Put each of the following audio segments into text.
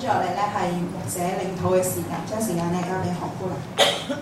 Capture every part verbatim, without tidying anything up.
住落嚟咧係牧者領禱嘅時間，將時間咧交俾何姑娘。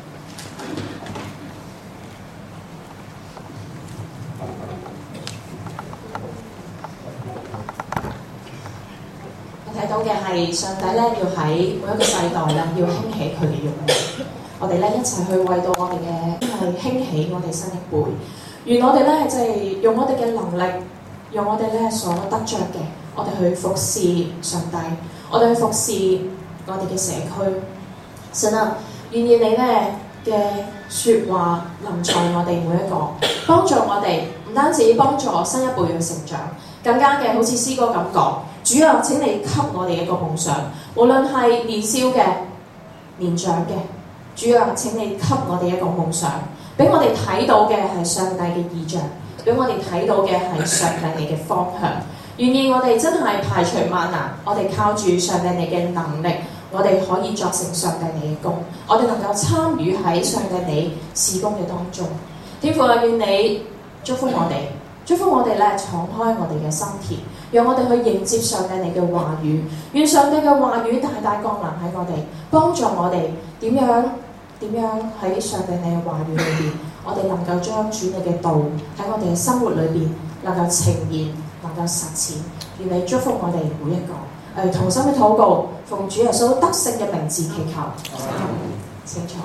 我睇到嘅係上帝咧要喺每一個世代啦，要興起佢嘅用人。我哋咧一齊去為到我哋嘅係興起我哋新一輩。願我哋咧即係用我哋嘅能力，用我哋咧所得着嘅，我哋去服侍上帝，我哋去服侍我哋嘅社區。神啊，願意你咧嘅説話臨在我哋每一個，幫助我哋，唔單止幫助新一輩嘅成長，更加嘅好似詩歌咁講，主啊，請你給我哋一個夢想，無論係年少嘅、年長嘅，主啊，請你給我哋一個夢想，俾我哋睇到嘅係上帝嘅異象，俾我哋睇到嘅係上帝你嘅方向。願意我哋真係排除萬難，我哋靠住上帝你嘅能力，我哋可以作成上帝你嘅工，我哋能夠參與喺上帝你事工嘅當中。天父啊，願你祝福我哋，祝福我哋咧敞開我哋嘅心田，讓我哋去迎接上帝你嘅話語。願上帝嘅話語大大降臨喺我哋，幫助我哋點樣點樣喺上帝你嘅話語裏邊，我哋能夠將主你嘅道喺我哋嘅生活裏邊能夠呈現，能夠實踐。願你祝福我哋每一個。誒，同心嘅禱告，奉主耶穌得勝嘅名字祈求。請坐。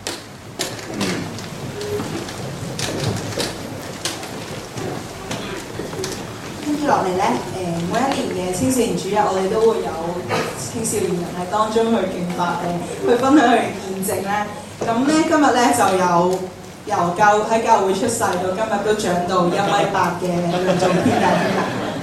跟住落嚟咧，誒、每一年嘅青少年主日，我哋都會有青少年人喺當中去敬拜誒，去分享佢嘅見證咧。咁咧今日咧就有由教喺教會出世到今日都長到一米八嘅梁仲謙弟兄。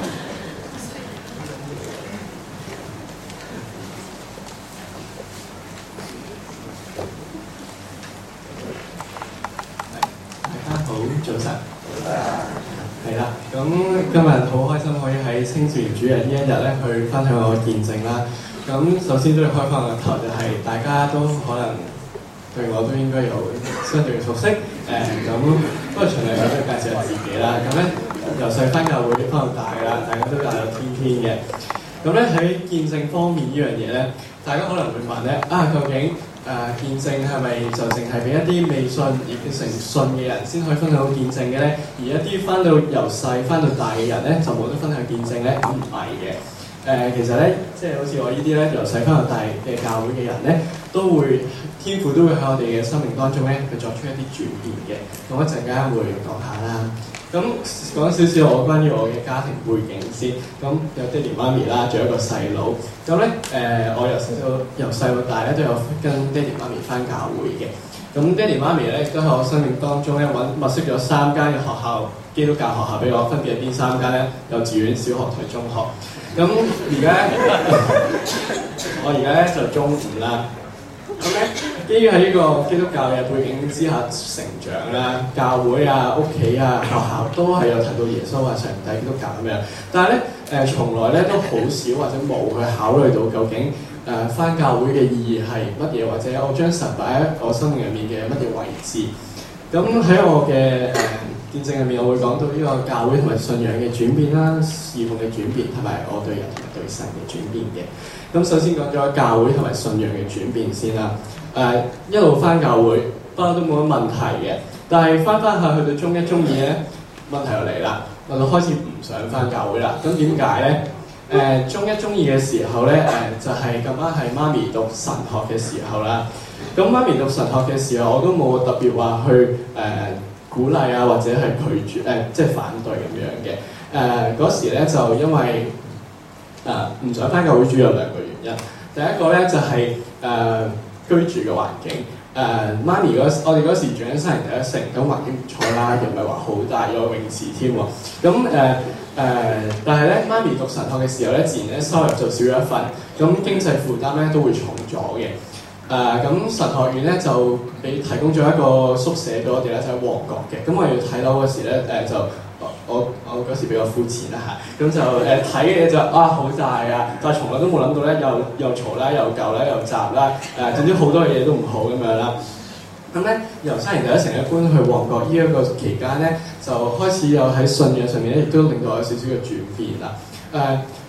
早晨，係啦，咁今日好開心可以喺青少年主日呢一日咧去分享我嘅見證啦。咁首先都要開翻個頭，就係、是、大家都可能對我都應該有相對嘅熟悉。誒、呃，咁不過循例我都介紹下自己啦。咁咧由細翻教會翻到大啦，大家都大有天天嘅。咁咧喺見證方面呢樣嘢咧，大家可能會問咧啊，究竟？誒、呃、見證係咪就淨係俾一啲未信而變成信嘅人先可以分享到見證嘅咧？而一啲翻到由細翻到大嘅人咧，就冇得分享見證咧？咁唔係嘅。誒、呃、其實咧，即係好似我呢啲咧，由細翻到大嘅教會嘅人咧，都會天父都會喺我哋嘅生命當中咧，去作出一啲轉變嘅。咁一陣間會講下啦。咁講少少我關於我嘅家庭背景先。咁有爹哋媽咪啦，仲有一個細佬。咁咧誒，我由細到由細到大咧，都有跟爹哋媽咪返教會嘅。咁爹哋媽咪咧，都喺我生命當中咧，揾物色咗三間嘅學校，基督教學校俾我，分別係邊三間咧？幼稚園、小學同中學。咁而家我而家咧就中五啦。咁咧，基於喺呢個基督教嘅背景之下成長啦，教會啊、屋企啊、學校都係有提到耶穌啊、上帝、基督教咁樣。但係咧，誒、呃、從來咧都好少或者冇去考慮到究竟誒返、呃、教會嘅意義係乜嘢，或者我將神擺喺我生命入面嘅乜嘢位置。咁喺我嘅誒、呃、見證入面，我會講到呢個教會同埋信仰嘅轉變啦、侍奉嘅轉變，同埋我對人同埋對神嘅轉變嘅。咁首先講咗教會同埋信仰嘅轉變先啦。誒、呃、一路返教會，不嬲都冇乜問題嘅。但係返返下去到中一、中二咧，問題又嚟啦。我就開始唔想返教會啦。咁點解咧？誒、呃、中一、中二嘅時候咧，誒、呃、就係咁啱係媽咪讀神學嘅時候啦。咁媽咪讀神學嘅時候，我都冇特別話去誒、呃、鼓勵啊，或者係拒絕誒、呃，即係反對咁樣嘅。誒、呃、嗰時咧就因為誒唔、呃、想返教會，主要有兩個原因。第一個咧就係、是、誒、呃、居住嘅環境。誒、呃、媽咪嗰我哋嗰時住喺西營第一城，咁環境唔錯啦，又唔係話好大，有泳池添喎。咁誒誒，但係咧媽咪讀神學嘅時候咧，自然咧收入就少咗一份，咁經濟負擔咧都會重咗嘅。誒、呃、咁神學院咧就俾提供咗一個宿舍俾我哋咧，就喺旺角嘅。咁我要睇樓嗰時咧，誒、呃、就我我嗰時比較膚淺啦嚇，咁就誒睇嘅嘢就啊好大啊，但係從來都冇諗到咧，又又嘈啦，又舊啦，又雜啦，誒、呃、總之好多嘢都唔好咁樣啦。咁咧由西營第一城咧搬去旺角呢一個期間咧，就開始有喺信仰上面咧，亦都令到有少少嘅轉變啦。誒、呃、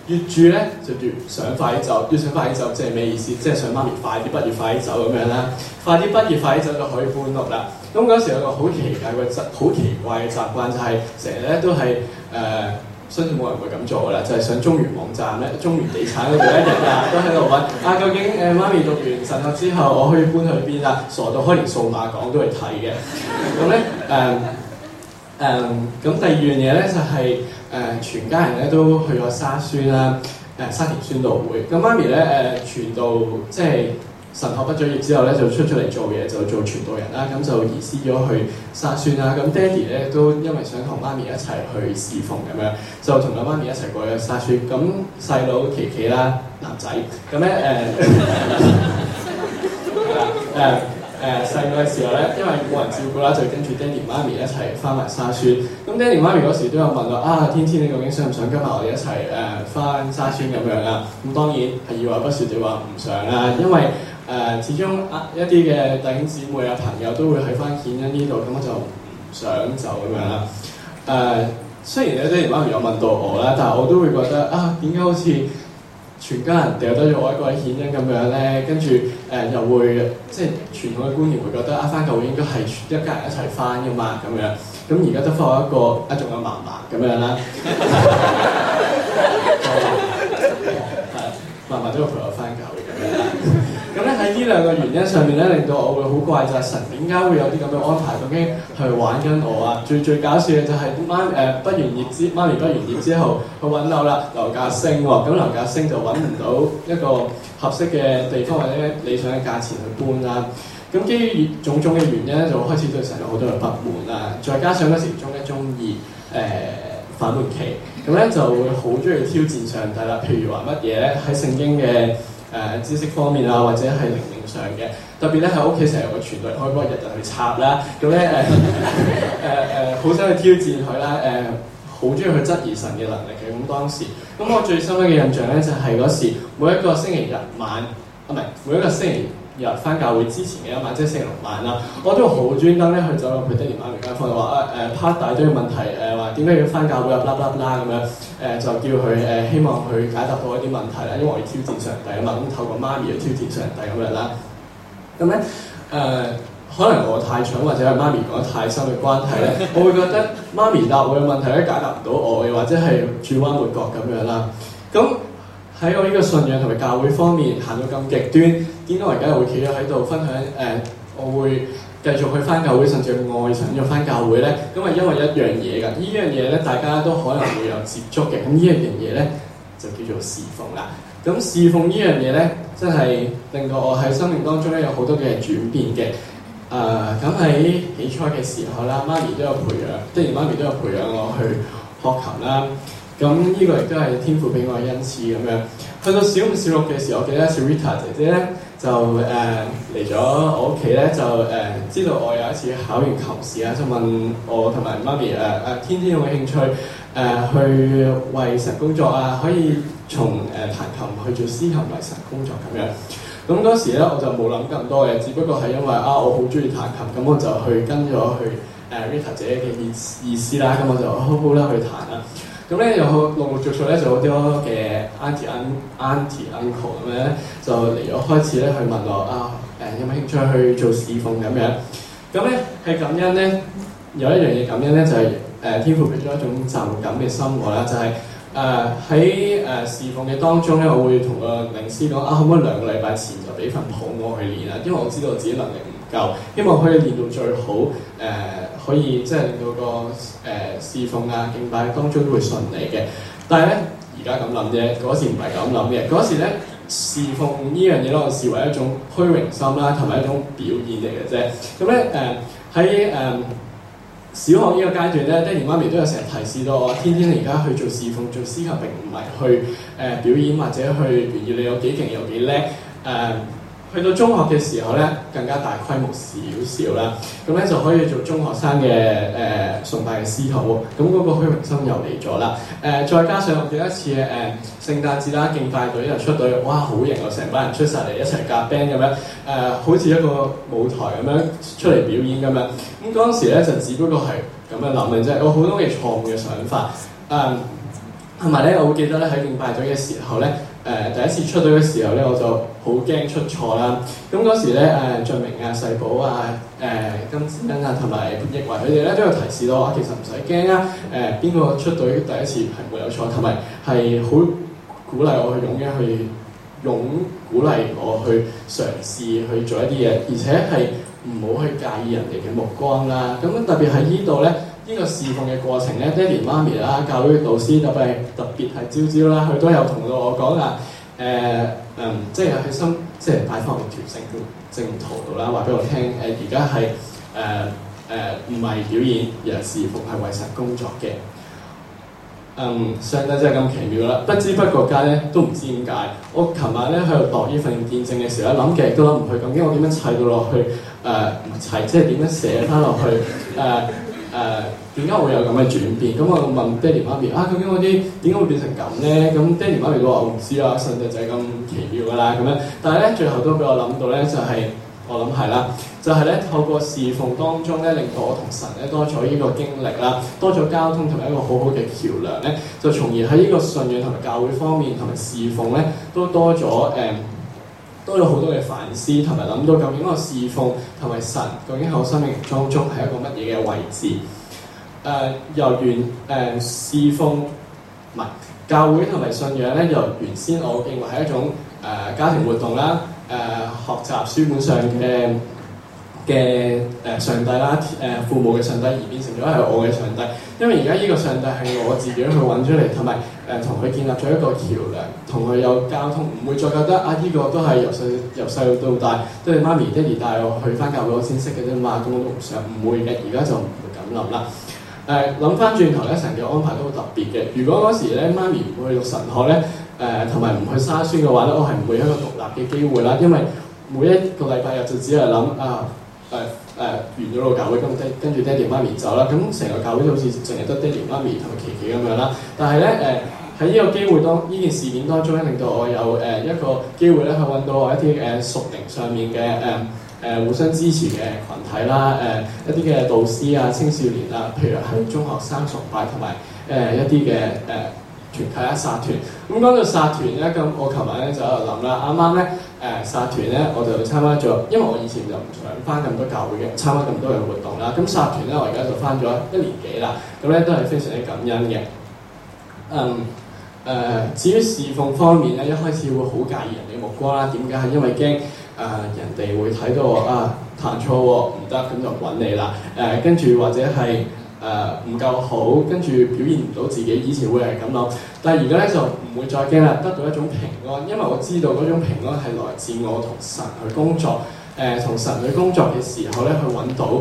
越住咧就越想快啲走，越想快啲走，即係咩意思？即係想媽咪快啲畢業，快啲走咁樣啦。快啲畢業，快啲走就可以搬屋啦。咁嗰時有個好奇怪嘅習，好奇怪嘅習慣就係成日咧都係誒、呃，相信冇人會咁做噶啦，就係、是、上中原網站咧、中原地產嗰度一日啊都喺度揾啊，究竟誒、呃、媽咪讀完神學之後，我可以搬去邊啊？傻到開連數碼港都去睇嘅。咁咧誒。誒咁、嗯、第二樣嘢咧就係、是、誒、呃、全家人咧都去咗沙宣啦，誒、呃、沙田宣道會。咁媽咪咧誒傳道，即係神學畢咗業之後咧就出咗嚟做嘢，就做傳道人啦。咁就移師咗去沙宣啦。咁爹哋咧都因為想同媽咪一齊去侍奉咁樣，就同阿媽咪一齊過咗沙宣。咁細佬琪琪啦，男仔，咁咧誒係啦誒。誒細個嘅時候咧，因為冇人照顧啦，就跟住爹哋媽咪一齊翻埋沙宣。咁爹哋媽咪嗰時都有問我啊，天天你究竟想唔想跟埋我哋一齊誒翻沙宣咁樣啊？咁當然係二話不說就話唔想啦，因為誒、呃、始終啊一啲嘅弟兄姊妹啊朋友都會喺翻顯恩呢度，咁我就唔想走咁樣啦。誒、呃、雖然咧爹哋媽咪有問到我啦，但係我都會覺得啊，點解好似全家人掉低咗我一個喺顯恩咁樣咧，跟住誒、呃、又會即係傳統嘅觀念會覺得啊，翻教會應該係一家人一齊翻噶嘛咁樣，咁而家得翻我一個，啊仲有嫲嫲咁樣啦，係嫲嫲都要陪我翻教會咁樣啦。咁咧喺呢兩個原因上面咧，令到我會好怪就係神點解會有啲咁嘅安排？究竟係玩緊我啊？最最搞笑嘅就係媽誒畢完業之媽咪畢完業之後去揾樓啦，樓價升喎，咁樓價升就揾唔到一個合適嘅地方或者理想嘅價錢去搬啦。咁基於種種嘅原因咧，就開始對神有好多嘅不滿啦。再加上嗰時中一中二誒反叛期，咁咧就會好中意挑戰上帝啦。譬如話乜嘢咧？喺聖經嘅誒、呃、知識方面啊，或者係靈命上嘅，特別咧喺屋企成日有個傳道人開波，日日去插啦，咁咧誒誒誒好想去挑戰佢啦，誒好中意去質疑神嘅能力嘅。咁當時，咁我最深刻嘅印象咧就係、是、嗰時每一個星期日晚，啊唔係每一個星期日翻教會之前嘅一晚，即係星期六晚啦，我都好專登咧去走入去爹哋媽咪間房度話啊誒 part 大堆嘅問題誒話點解要翻教會啊 blah blah blah 咁樣誒、呃、就叫佢誒、呃、希望佢解答到一啲問題啦，因為我要挑戰上帝啊嘛，咁透過媽咪去挑戰上帝咁樣啦。咁咧誒可能我太蠢或者係媽咪講得太深嘅關係咧，我會覺得媽咪答我嘅問題咧解答唔到我嘅，或者係轉彎抹角咁樣啦。咁喺我呢個信仰同埋教會方面行到咁極端，點解我而家會企咗喺度分享？誒、呃，我會繼續去翻教會，甚至愛上咗翻教會咧。咁係因為一樣嘢㗎，呢樣嘢咧大家都可能會有接觸嘅。咁呢一樣嘢咧就叫做侍奉啦。咁侍奉呢樣嘢咧，真係令到我喺生命當中咧有好多嘅轉變嘅。誒、呃，咁喺起初嘅時候啦，媽咪都有培養，爹哋媽咪都有培養我去學琴啦。咁呢個亦都係天父俾我嘅恩賜咁樣。去到小五、小六嘅時候，我記得小 Rita 姐姐咧就誒嚟咗我屋企咧，就誒、呃、知道我有一次考完琴試啊，就問我同埋媽咪誒誒、呃、天天有冇興趣誒、呃、去為神工作啊？可以從誒、呃、彈琴去做司琴為神工作咁樣。咁嗰時咧我就冇諗咁多嘅，只不過係因為啊我好中意彈琴，咁我就去跟咗去誒、呃、Rita 姐姐嘅意意思啦，咁我就好好啦去彈啦。咁咧又陸陸續續咧就好多嘅 auntie auntie uncle 咁樣咧就嚟咗開始咧去問我啊誒、呃、有冇興趣去做侍奉咁樣。咁咧係感恩咧有一樣嘢感恩咧就係、是、誒、呃、天父俾咗一種就感嘅心我啦，就係誒喺誒侍奉嘅當中咧，我會同個領師講啊，可唔可以兩個禮拜前就俾份譜我去練啊？因為我知道自己能力唔夠，希望可以練到最好誒。呃可以即係令到個誒、呃、侍奉啊敬拜當中都會順利嘅，但係咧而家咁諗啫，嗰時唔係咁諗嘅。嗰時咧侍奉呢樣嘢咧，我視為一種虛榮心啦，同埋一種表演嚟嘅啫。咁咧誒喺誒小學呢個階段咧，爹哋媽咪都有成日提示到我，天天而家去做侍奉做司琴並唔係去誒、呃、表演或者去炫耀你有幾勁有幾叻誒。呃去到中學嘅時候咧，更加大規模少少啦，咁咧就可以做中學生嘅誒、呃、崇拜嘅司徒喎，咁嗰個虛榮心又嚟咗啦。誒、呃，再加上我記得一次誒、呃、聖誕節啦，敬拜隊又出隊，哇，好型啊！成班人出晒嚟一齊夾 band 咁樣，誒、呃，好似一個舞台咁樣出嚟表演咁樣。咁嗰陣時咧就只不過係咁樣諗嘅啫，有好多嘅錯誤嘅想法。誒、呃， 同埋咧，我會記得咧喺敬拜隊嘅時候咧，誒、呃、第一次出隊嘅時候咧，我就好驚出錯啦。咁嗰時咧誒，俊明啊、細寶啊、誒、呃、金子欣啊同埋易維佢哋咧都有提示到我，其實唔使驚啊。誒邊個出隊第一次係冇有錯，同埋係好鼓勵我去勇於去勇鼓勵我去嘗試去做一啲嘢，而且係唔好去介意人哋嘅目光啦。咁特別喺呢度咧。呢個侍奉嘅過程咧，爹哋媽咪啦、教會嘅導師特別特別係朝朝啦，佢都有同到我講啊，誒、呃、嗯，即係喺心，即係擺放喺條聖正途度啦，話俾我聽，誒而家係誒誒唔係表演，而係侍奉，係為神工作嘅。嗯，上帝真係咁奇妙啦！不知不覺間咧，都唔知點解。我琴晚咧喺度度呢份見證嘅時候，諗極都諗唔去，究竟我點樣砌到落去？誒、呃、唔砌，即係點樣寫翻落去？誒、呃。誒點解會有咁嘅轉變？咁我問爹哋媽咪啊，究竟我啲點解會變成咁咧？咁爹哋媽咪都話我唔知啊，上帝就係咁奇妙噶啦咁樣。但係咧，最後都俾我諗到咧，就係、是、我諗係啦，就係、是、咧透過侍奉當中咧，令到我同神咧多咗呢個經歷啦，多咗交通同埋一個好好嘅橋梁咧，就從而喺呢個信仰同埋教會方面同埋侍奉咧，都多咗誒、嗯，多咗好多嘅反思，同埋諗到究竟我侍奉同埋神究竟喺我生命當中係一個乜嘢嘅位置？誒、呃、由原誒、呃、侍奉唔係教會同埋信仰咧，由原先我認為係一種誒、呃、家庭活動啦，誒、呃、學習書本上嘅嘅誒上帝啦，誒、呃、父母嘅上帝，而變成咗係我嘅上帝。因為而家呢個上帝係我自己去揾出嚟，同埋誒同佢建立咗一個橋梁，同佢有交通，唔會再覺得啊呢、這個都係由細由細到大都係媽咪爹哋帶我去翻教會我先識嘅啫嘛，咁我都唔想，唔會嘅，而家就唔會咁諗啦。誒諗翻轉頭咧，神嘅安排都好特別嘅。如果嗰時咧媽咪唔去讀神學咧，誒同埋唔去沙宣嘅話咧，我係唔會有一個獨立嘅機會啦。因為每一個禮拜日就只係諗啊誒誒、呃、完咗個教會，咁爹跟住爹哋媽咪走啦。咁成個教會好似淨係得爹哋媽咪同埋琪琪咁樣啦。但係咧誒喺呢、呃、個機會當呢件事件當中咧，令到我有誒、呃、一個機會咧去揾到我一啲誒屬靈上面嘅誒。呃誒、呃、互相支持嘅群體啦，誒、呃、一啲嘅導師啊、青少年啊，譬如喺中學生崇拜同埋誒一啲嘅誒團體啊、撒團。咁講到撒團咧，咁我琴晚咧就喺度諗啦，啱啱咧誒撒團咧我就參加咗，因為我以前就唔想翻咁多教會嘅，參加咁多嘅活動啦。咁撒團咧我而家就翻咗一年幾啦，咁咧都係非常之感恩嘅。嗯誒、呃，至於侍奉方面咧，一開始會好介意人哋目光啦，點解係因為驚？誒、呃、人哋會睇到我啊彈錯喎，唔得，咁就揾你啦。誒、呃、跟住或者係誒唔夠好，跟住表現唔到自己。以前會係咁諗，但係而家咧就唔會再驚啦，得到一種平安，因為我知道嗰種平安係來自我同神去工作。誒、呃、同神去工作嘅時候咧，去揾到誒誒、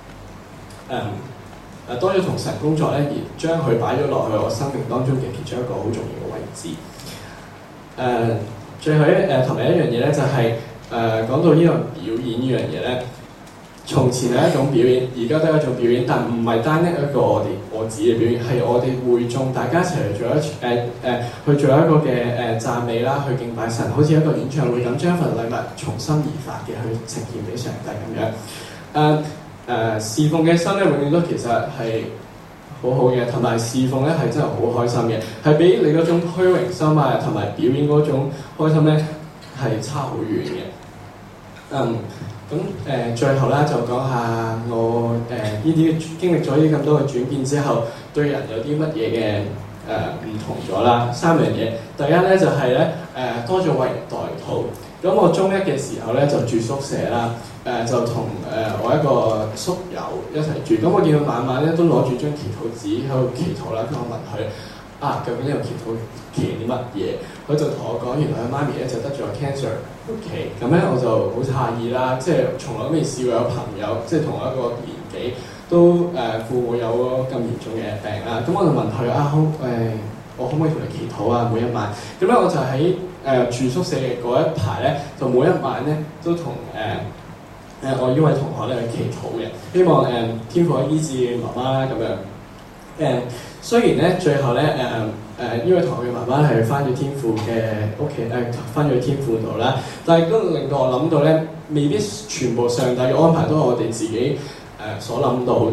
呃、多咗同神工作咧，而將佢擺咗落去我生命當中嘅其中一個好重要嘅位置。誒、呃、最後一誒同埋一樣嘢咧，就係、是。誒、呃、講到呢個表演呢樣嘢咧，從前係一種表演，而家都係一種表演，但唔係單一一個我哋我自己嘅表演，係我哋會眾大家一齊嚟做一誒誒、呃呃、去做一個嘅誒、呃、讚美啦，去敬拜神，好似一個演唱會咁，將份禮物從心而發嘅去呈現俾上帝咁樣。誒、呃、誒侍奉嘅心咧，永遠都其實係好好嘅，同埋侍奉咧係真係好開心嘅，係比你嗰種虛榮心啊同埋表演嗰種開心咧係差好遠嘅。嗯，咁誒、呃、最後咧就講下我誒呢啲經歷咗呢咁多嘅轉變之後，對人有啲乜嘢嘅誒唔同咗啦。三樣嘢，第一咧就係咧誒多咗為人代禱。咁我中一嘅時候咧就住宿舍啦，誒、呃、就同誒、呃、我一個宿友一齊住。咁我見佢晚晚咧都攞住張祈禱紙喺度祈禱啦。咁我問佢啊，究竟呢個祈禱祈啲乜嘢？佢就同我講，原來佢媽咪咧就得咗 cancer。OK，咁咧我就好詫異啦，即係從來都未試過有朋友，即係同我一個年紀都誒、呃、父母有咁嚴重嘅病啦。咁我就問佢啊，好誒、呃，我可唔可以同你祈禱啊？每一晚，咁咧我就喺誒、呃、住宿舍嘅嗰一排咧，就每一晚咧都同誒誒我呢位同學咧去祈禱嘅，希望誒、呃、天父醫治媽媽啦咁樣。誒、呃、雖然咧最後咧誒。呃誒呢位同學嘅媽媽係翻咗天父嘅屋企，誒翻咗去天父度啦，但係都令到我諗到咧，未必全部上帝嘅安排都係我哋自己誒、呃、所諗到嘅。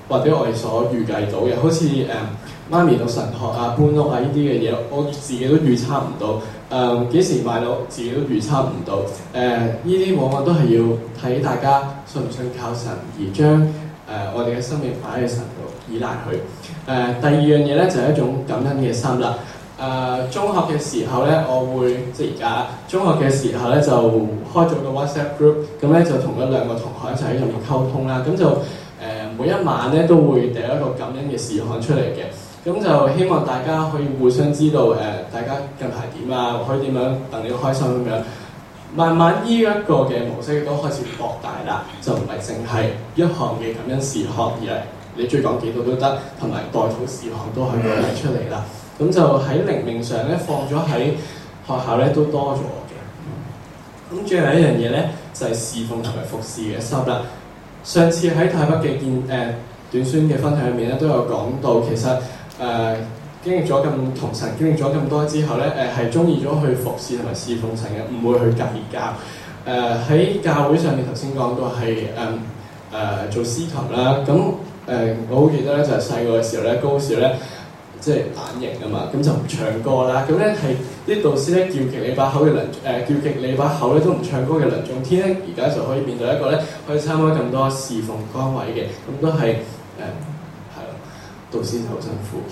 或者我哋所預計到嘅，好似誒、呃、媽咪讀神學啊、搬屋啊呢啲嘅嘢，我自己都預測唔到。誒、呃、幾時買樓，自己都預測唔到。誒呢啲往往都係要睇大家信唔信靠神，而將誒、呃、我哋嘅生命擺喺神度，依賴佢。誒、呃、第二樣嘢咧就係、是、一種感恩嘅心啦。誒、呃、中學嘅時候咧，我會即係而家中學嘅時候咧，就開咗個 WhatsApp group，咁咧就同咗兩個同學一齊喺入面溝通啦。咁就誒、呃、每一晚咧都會掟一個感恩嘅事項出嚟嘅。咁就希望大家可以互相知道誒、呃，大家近排點啊，可以點樣戥你開心咁樣。慢慢呢一個嘅模式都開始擴大啦，就唔係淨係一項嘅感恩事項，而係你追講幾多都得，同埋代禱事項都可以提出嚟啦。咁就喺靈命上咧，放咗喺學校咧都多咗嘅。咁最後一樣嘢咧，就係、是、侍奉同埋服侍嘅心啦。上次喺泰北嘅見誒、呃、短宣嘅分享入面咧，都有講到其實誒、呃、經歷咗咁同神經歷咗咁多之後咧，誒係中意咗去服侍同埋侍奉神嘅，唔會去計較。誒、呃、喺教會上面頭先講到係誒誒做司琴啦。咁誒、呃、我好記得咧，就係細個嘅時候咧，高小咧。即係懶型啊嘛，咁就唔唱歌啦。咁咧係啲導師咧叫極你把口嘅梁誒、呃，叫極你把口咧都唔唱歌嘅梁仲天咧，而家就可以變到一個咧可以參加咁多侍奉崗位嘅，咁都係誒係咯，導師好辛苦。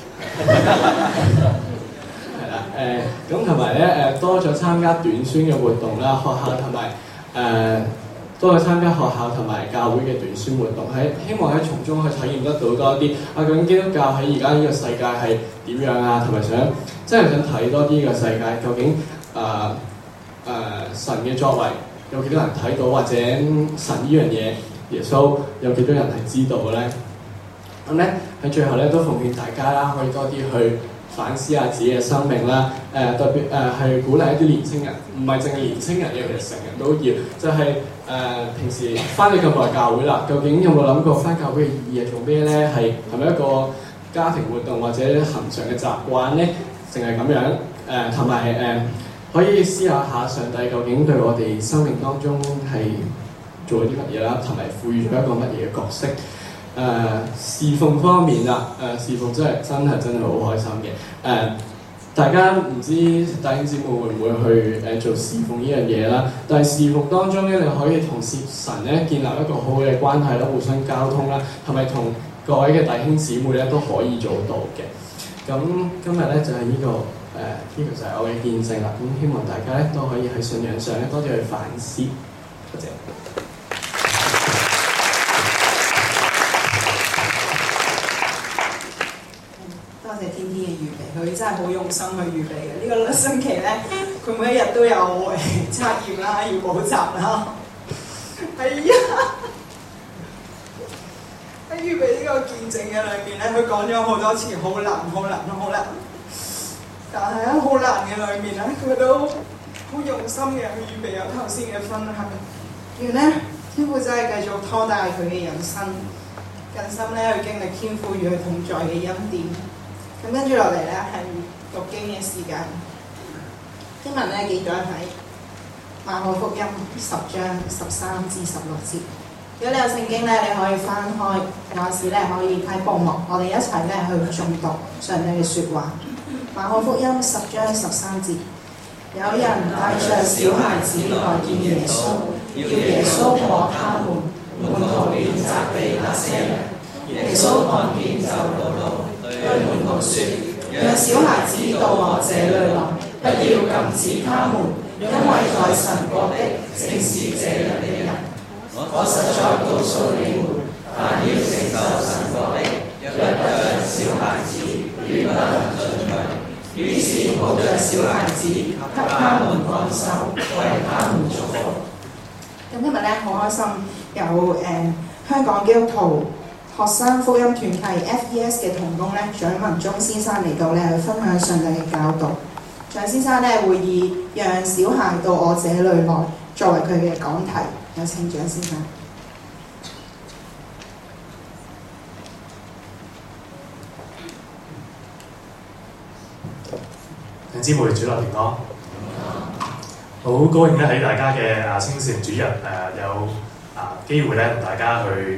係啦，誒咁同埋咧誒多咗參加短宣嘅活動啦，學校同埋誒。都去參加學校同埋教會嘅短宣活動，喺希望喺從中去體驗得到多啲啊！究竟基督教喺而家呢個世界係點樣啊？同埋想真係想睇多啲呢個世界，究竟啊啊、呃呃、神嘅作為有幾多人睇到，或者神呢樣嘢耶穌有幾多人係知道嘅咧？咁咧喺最後咧都奉勸大家啦，可以多啲去反思下自己嘅生命啦。誒、呃、特別誒係、呃、鼓勵一啲年青人，唔係淨係年青人嘅，其實成人都要，就係、是。誒、呃、平時翻咗咁耐教會啦，究竟有冇諗過翻教會嘅意義係做咩咧？係係咪一個家庭活動或者恆常嘅習慣咧？淨係咁樣誒，同埋誒可以思考下上帝究竟對我哋生命當中係做咗啲乜嘢啦，同埋賦予咗一個乜嘢嘅角色？誒、呃、侍奉方面啦，誒、呃、侍奉真係真係真係好開心嘅誒。呃大家唔知弟兄姊妹會唔會去誒、呃、做侍奉呢樣嘢啦？但係侍奉當中咧，你可以同神咧建立一個好嘅關係啦，互相交通啦，同埋同各位嘅弟兄姊妹咧都可以做到嘅。咁今日咧就係、是、呢、這個誒，呢、呃這個就係我嘅見證啦。咁希望大家咧都可以喺信仰上咧多啲去反思。多謝。 天天嘅預備，佢真係好用心去預備嘅。呢、這個星期咧，佢每一日都有誒測驗啦，要補習啦。係啊，喺預備呢個見證嘅裏面咧，佢講咗好多次好難、好難、好難。但係喺好難嘅裏面咧，佢都好用心嘅去預備有頭先嘅分享。然咧，天父真係繼續拖帶佢嘅人生，更深咧去經歷天父與佢同在嘅恩典。咁跟住落嚟咧係讀經嘅時間，經文咧記咗喺馬可福音十章十三至十六節。如果你有聖經咧，你可以翻開，有時咧可以睇報幕，我哋一齊咧去誦讀上帝嘅説話。馬可福音十章十三節，有人帶着小孩子來見耶穌，要耶穌摸他們，門徒便責備那些人。耶穌看見就惱怒，對門徒說：讓小孩子到我這裡來，不要禁止他們，因為在神國的正是這樣的人。我實在告訴你們，凡要成就神國的，若不像小孩子，決不能進去。於是抱着小孩子，給他們按手，為他們祝福。咁今日咧好開心，有誒、呃、香港基督徒學生福音團契 F E S 嘅同工咧，蔣文忠先生嚟到咧去分享上帝嘅教導。蔣先生咧會以讓小孩到我這裡來作為佢嘅講題。有請蔣先生。 弟兄姊妹主內平安，好高興咧喺大家嘅啊青少年主日誒、呃、有啊機會咧同大家去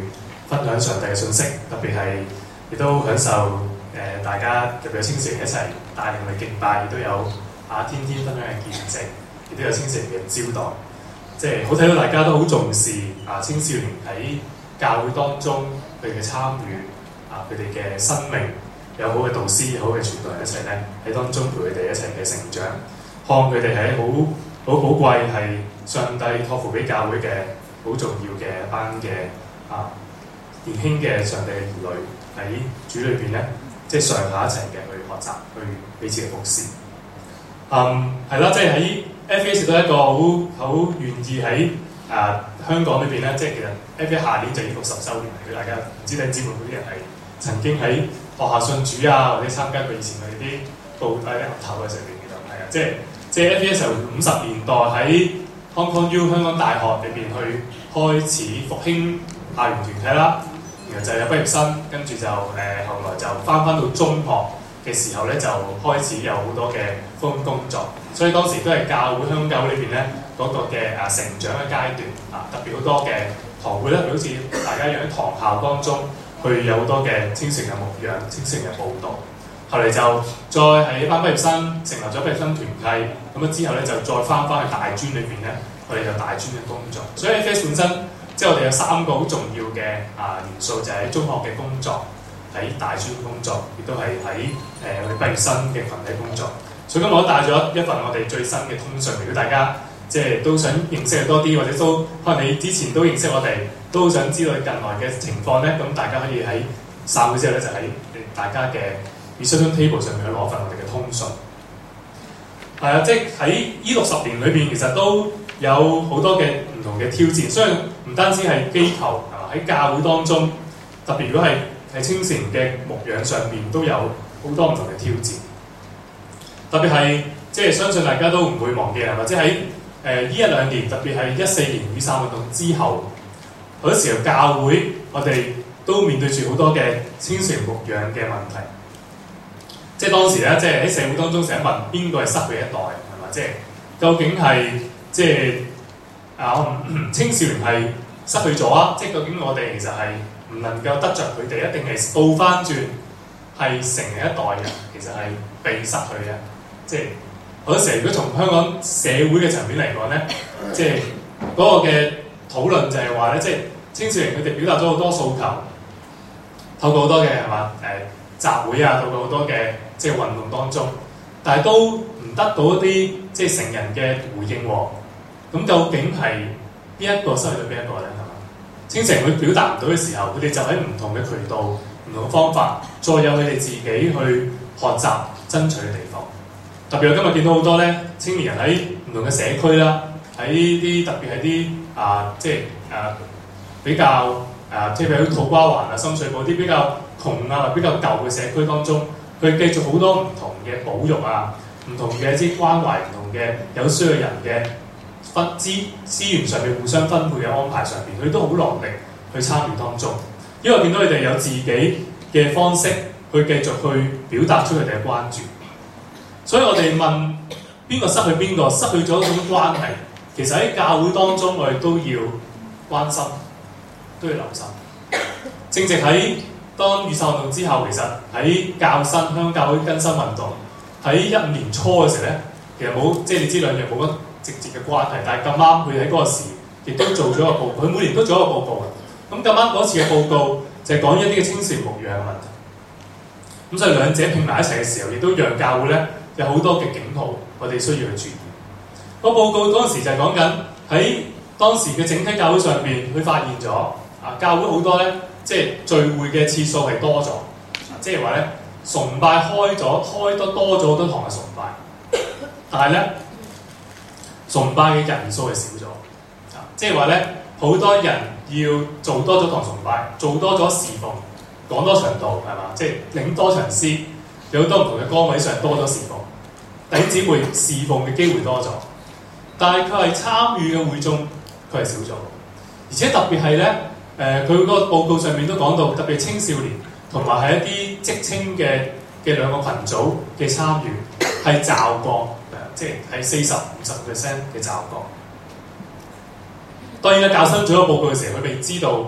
分享上帝嘅信息，特別係亦都享受誒、呃、大家特別有青少年一齊帶領佢敬拜，亦都有啊天天分享嘅見證，亦都有青少年嘅招待，即係好睇到大家都好重視啊青少年喺教會當中佢哋嘅參與啊，佢哋嘅生命有好嘅導師、好嘅傳道人一齊咧喺當中陪佢哋一齊嘅成長，看佢哋係好好寶貴，係上帝託付俾教會嘅好重要嘅一班嘅啊年輕嘅上帝嘅兒女喺主裏邊咧，即係上下一齊嘅去學習，去彼此嘅服侍。嗯，係啦，即係喺 F A 都係一個好好願意喺啊香港裏邊咧，即係其實 F A 下年就已經六十週年嚟，俾大家唔知弟兄姊妹嗰啲人係曾經喺學校信主啊，或者參加過以前佢哋啲報誒合頭嘅時候，記得係啊，即係即係 F A 時候五十年代喺 Hong Kong U 香港大學裏邊去開始復興校園團體啦，然後就有畢業生，跟住就誒、呃、後來就翻翻到中學嘅時候咧，就開始有好多嘅福音工作，所以當時都係教會香港教會裏邊咧嗰個嘅誒成長嘅階段啊，特別好多嘅堂會咧，好似大家一樣喺堂校當中去有好多嘅青少年嘅牧養、青少年嘅佈道。後嚟就再喺班畢業生成立咗畢業生團契，咁啊之後咧就再翻翻去大專裏邊咧，我哋有大專嘅工作。所以 F A 本身即係我哋有三個好重要嘅啊元素，就係喺中學嘅工作，喺大專工作，亦都係喺誒我哋畢業生嘅群體工作。所以今日我都帶咗一份我哋最新嘅通訊，如果大家即係都想認識多啲，或者都可能你之前都認識我哋，都好想知道近來嘅情況咧，咁大家可以喺散會之後咧，就喺大家嘅 reception table 上面去攞份我哋嘅通訊。係啊，即係喺呢六十年裏邊，其實都有好多嘅唔同嘅挑戰。雖然唔單止係機構啊，喺教會當中，特別如果係喺青少年嘅牧養上面，都有好多唔同嘅挑戰。特別係即係相信大家都唔會忘記啦，或者喺誒呢一兩年，特別係一四年雨傘運動之後，好多時候教會我哋都面對住好多嘅青少年牧養嘅問題。即係當時咧，即係喺社會當中成日問邊個係失去一代，係嘛？即係究竟係即係啊青少年係失去咗啊？即係究竟我哋其實係唔能夠得着佢哋，一定係倒翻轉係成人一代人其實係被失去嘅？即係好多時候，如果從香港社會嘅層面嚟講咧，即係嗰個嘅討論就係話咧，即係青少年佢哋表達咗好多訴求，透過好多嘅係嘛誒集會啊，透過好多嘅即係運動當中，但係都唔得到一啲即係成人嘅回應喎。咁究竟係邊一個失去咗邊一個咧？係嘛？青少年佢表達唔到嘅時候，佢哋就喺唔同嘅渠道、唔同嘅方法，再有佢哋自己去學習爭取嘅地方。特別我今日見到好多咧青年人喺唔同嘅社區啦，喺啲特別係啲啊，即係啊比較啊，即係譬如土瓜灣啊、深水埗啲比較窮啊、或比較舊嘅社區當中，佢繼續好多唔同嘅保育啊、唔同嘅即係關懷唔同嘅有需要嘅人嘅分資資源上面互相分配嘅安排上邊，佢都好落力去參與當中。因為我見到佢哋有自己嘅方式去繼續去表達出佢哋嘅關注。所以我哋問邊個失去邊個，失去咗一種關係，其實喺教會當中我哋都要關心，都要留心。正值喺當雨傘運動之後，其實喺教新香港教會更新運動喺一五年初嘅時候咧，其實冇即係你知兩樣冇乜直接嘅關係，但係咁啱佢喺嗰個時亦都做咗個報告，佢每年都做一個報告嘅。咁咁啱嗰次嘅報告就係講一啲嘅青少年牧養嘅問題。咁所以兩者拼埋一齊嘅時候，亦都讓教會咧有好多嘅警號，我哋需要去注意。個報告嗰陣時就係講緊喺當時嘅整體教會上邊，佢發現咗啊，教會好多咧，即係聚會嘅次數係多咗，即係話咧崇拜開咗開得多咗好多堂嘅崇拜，但係咧崇拜嘅人數係少咗，啊，即係話咧好多人要做多咗堂崇拜，做多咗侍奉，講多場道係嘛，即係領多場詩。有好多唔同嘅崗位上多咗侍奉，弟兄姊妹侍奉嘅機會多咗，但係佢係參與嘅會眾佢係少咗，而且特別係咧誒，佢、呃、嗰個報告上面都講到，特別青少年同埋係一啲職青嘅嘅兩個群組嘅參與係驟降，即係係四十五十 percent 嘅驟降。當然啦，教新做咗報告嘅時候，佢未知道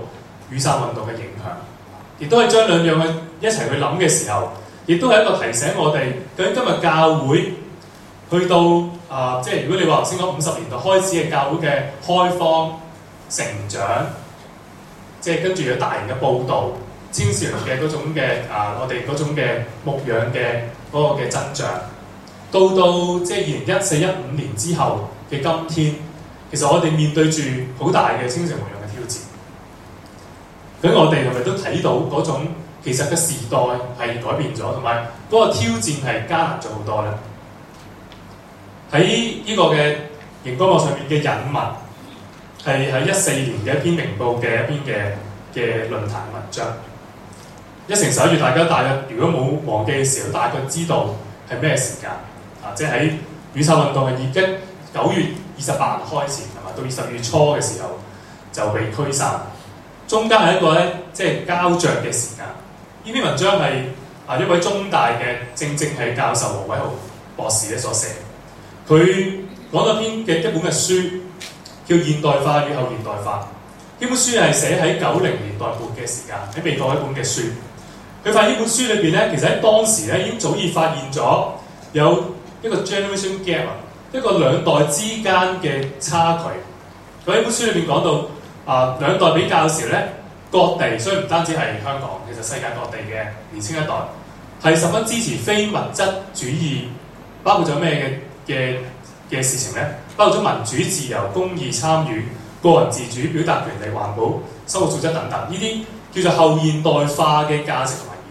雨傘運動嘅影響，亦都係將兩樣嘅一齊去諗嘅時候，亦都係一個提醒我哋，究竟今日教會去到啊、呃，即係如果你話頭先講五十年代開始嘅教會嘅開放成長，即係跟住有大型嘅佈道、青少年嘅嗰種嘅啊、呃，我哋嗰種嘅牧養嘅嗰個嘅增長，到到即係二零一四一五年之後嘅今天，其實我哋面對住好大嘅青少年牧養嘅挑戰。咁我哋係咪都睇到嗰種其實嘅時代係改變咗，同埋嗰個挑戰係艱難咗好多咧？喺呢個嘅熒光幕上面嘅引文係喺一四年嘅一篇明報嘅一篇嘅嘅論壇文章。一成十一月，大家大約如果冇忘記嘅時候，大概知道係咩時間啊？即係喺雨傘運動係已經九月二十八日開始，係嘛？到二十月初嘅時候就被驅散。中間係一個咧，即係膠着嘅時間。呢篇文章係啊一位中大嘅正正係教授黃偉豪博士咧所寫。佢講咗篇嘅一本嘅書，叫《現代化與後現代化》。呢本書係寫喺九零年代末嘅時間，喺美國一本嘅書。佢發現呢本書裏邊咧，其實喺當時咧已經早已發現咗有一個 generation gap， 一個兩代之間嘅差距。佢喺本書裏邊講到。啊，兩代比較嘅時候咧，各地所以唔單止係香港，其實世界各地嘅年輕一代係十分支持非物質主義，包括咗咩嘅嘅嘅事情咧？包括咗民主、自由、公義、參與、個人自主、表達權利、環保、生活素質等等，呢啲叫做後現代化嘅價值同埋議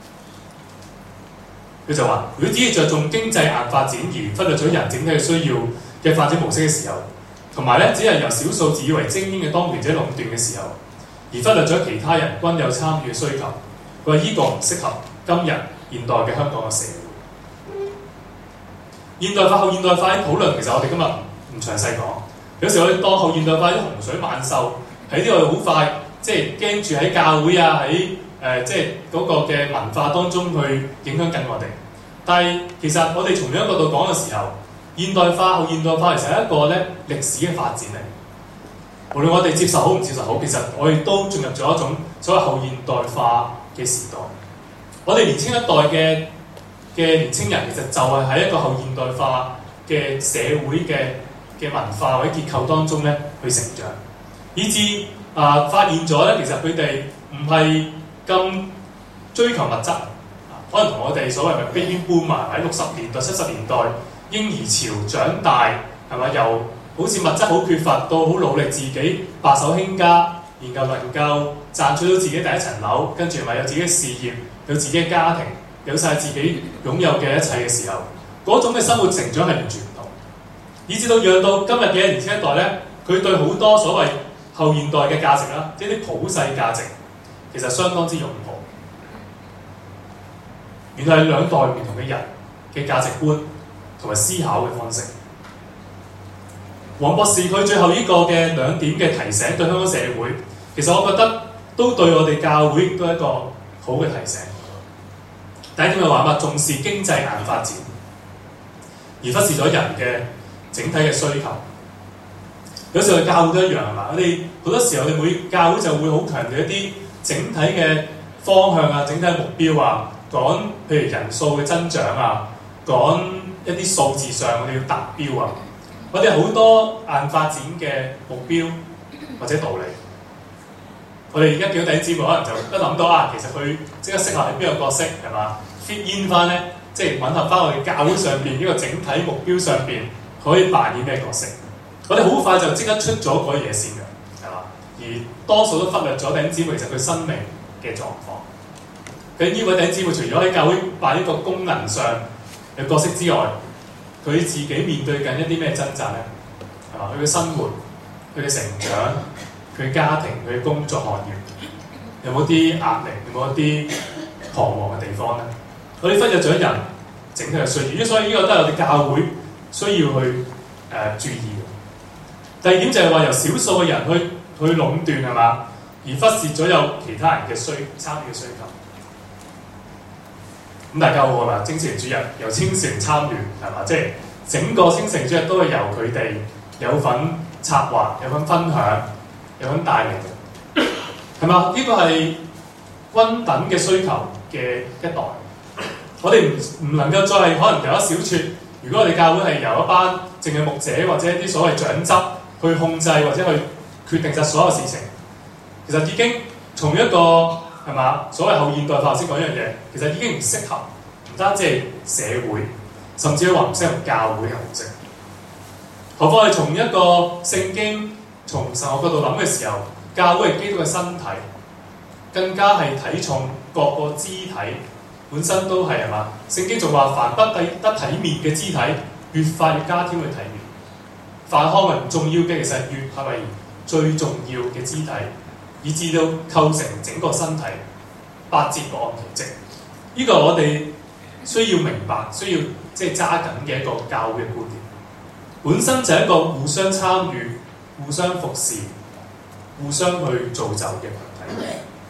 題。佢就話：如果只係着重經濟硬發展而忽略咗人整體嘅需要嘅發展模式嘅時候，同埋咧，只係由少數自以為精英嘅當權者壟斷嘅時候，而忽略咗其他人均有參與嘅需求。佢話依個唔適合今日現代嘅香港嘅社會。現代化後現代化嘅討論，其實我哋今日唔詳細講。有時我哋當後現代化啲洪水猛獸喺呢個好快，即係驚住喺教會啊，喺誒、呃、即係嗰個嘅文化當中去影響緊我哋。但係其實我哋從另一個角度講嘅時候，現代化後現代化其實係一個咧歷史嘅發展嚟，無論我哋接受好唔接受好，其實我哋都進入咗一種所謂後現代化嘅時代。我哋年輕一代嘅嘅年輕人，其實就係喺一個後現代化嘅社會嘅嘅文化或者結構當中咧去成長，以至啊、呃、發現咗咧，其實佢哋唔係咁追求物質，可能同我哋所謂嘅 baby boomer 喺六十年代、七十年代。嬰兒潮長大係咪？由好似物質好缺乏到好努力自己白手興家，然後能夠賺取到自己第一層樓，跟住咪有自己嘅事業，有自己嘅家庭，有晒自己擁有嘅一切嘅時候，嗰種嘅生活成長係完全唔同，以至到讓到今日嘅年輕一代咧，佢對好多所謂後現代嘅價值啦，即係啲普世價值，其實相當之擁抱。原來係兩代唔同嘅人嘅價值觀。同埋思考嘅方式，黃博士佢最後呢個嘅兩點嘅提醒對香港社會，其實我覺得都對我哋教會都係一個好嘅提醒。第一點嘅話嘛，重視經濟硬發展，而忽視咗人嘅整體嘅需求。有時候教會都一樣係嘛，我哋好多時候我哋每教會就會好強調一啲整體嘅方向啊、整體嘅目標啊，講譬如人數嘅增長啊，講一啲數字上我哋要達標啊！我哋好多硬發展嘅目標或者道理，我哋而家叫弟兄姊妹可能就一諗到啊，其實佢即刻適合喺邊個角色係嘛 fit in 翻咧，即係吻合翻我哋教會上邊呢個整體目標上邊可以扮演咩角色？我哋好快就即刻出咗嗰嘢先㗎，係嘛？而多數都忽略咗弟兄姊妹其實佢生命嘅狀況。咁呢位弟兄姊妹除咗喺教會扮演一個功能上嘅角色之外，佢自己面對緊一啲咩掙扎咧？係嘛？佢嘅生活、佢嘅成長、佢嘅家庭、佢嘅工作學業，有冇啲壓力？有冇一啲彷徨嘅地方咧？我哋忽略咗人整體嘅需要，所以呢個都係我哋教會需要去誒、呃、注意嘅。第二點就係話由少數嘅人去去壟斷係嘛，而忽視咗有其他人嘅需參與嘅需求。咁大家好係嘛？青少年主日由青少年參與係嘛？即係整個青少年主日都係由佢哋有份策劃、有份分享、有份帶領。 係嘛？呢個係均等嘅需求嘅一代。我哋唔唔能夠再係可能有一小撮。如果我哋教會係由一班淨係牧者或者一啲所謂長執去控制或者去決定晒所有事情，其實已經從一個係嘛所謂後現代化先講一樣嘢，其實已經唔適合，唔單止係社會，甚至話唔適合教會嘅模式。何況係從一個聖經從神學角度諗嘅時候，教會係基督嘅身體，更加係睇重各個肢體本身都係係嘛？聖經仲話凡不體得體面嘅肢體，越發越加添去體面。凡看為唔重要嘅，其實越係為最重要嘅肢體，以至到構成整個身體，八節各按其職。呢、這個我哋需要明白，需要即係揸緊嘅一個教會嘅觀點。本身就係一個互相參與、互相服侍、互相去造就嘅群體。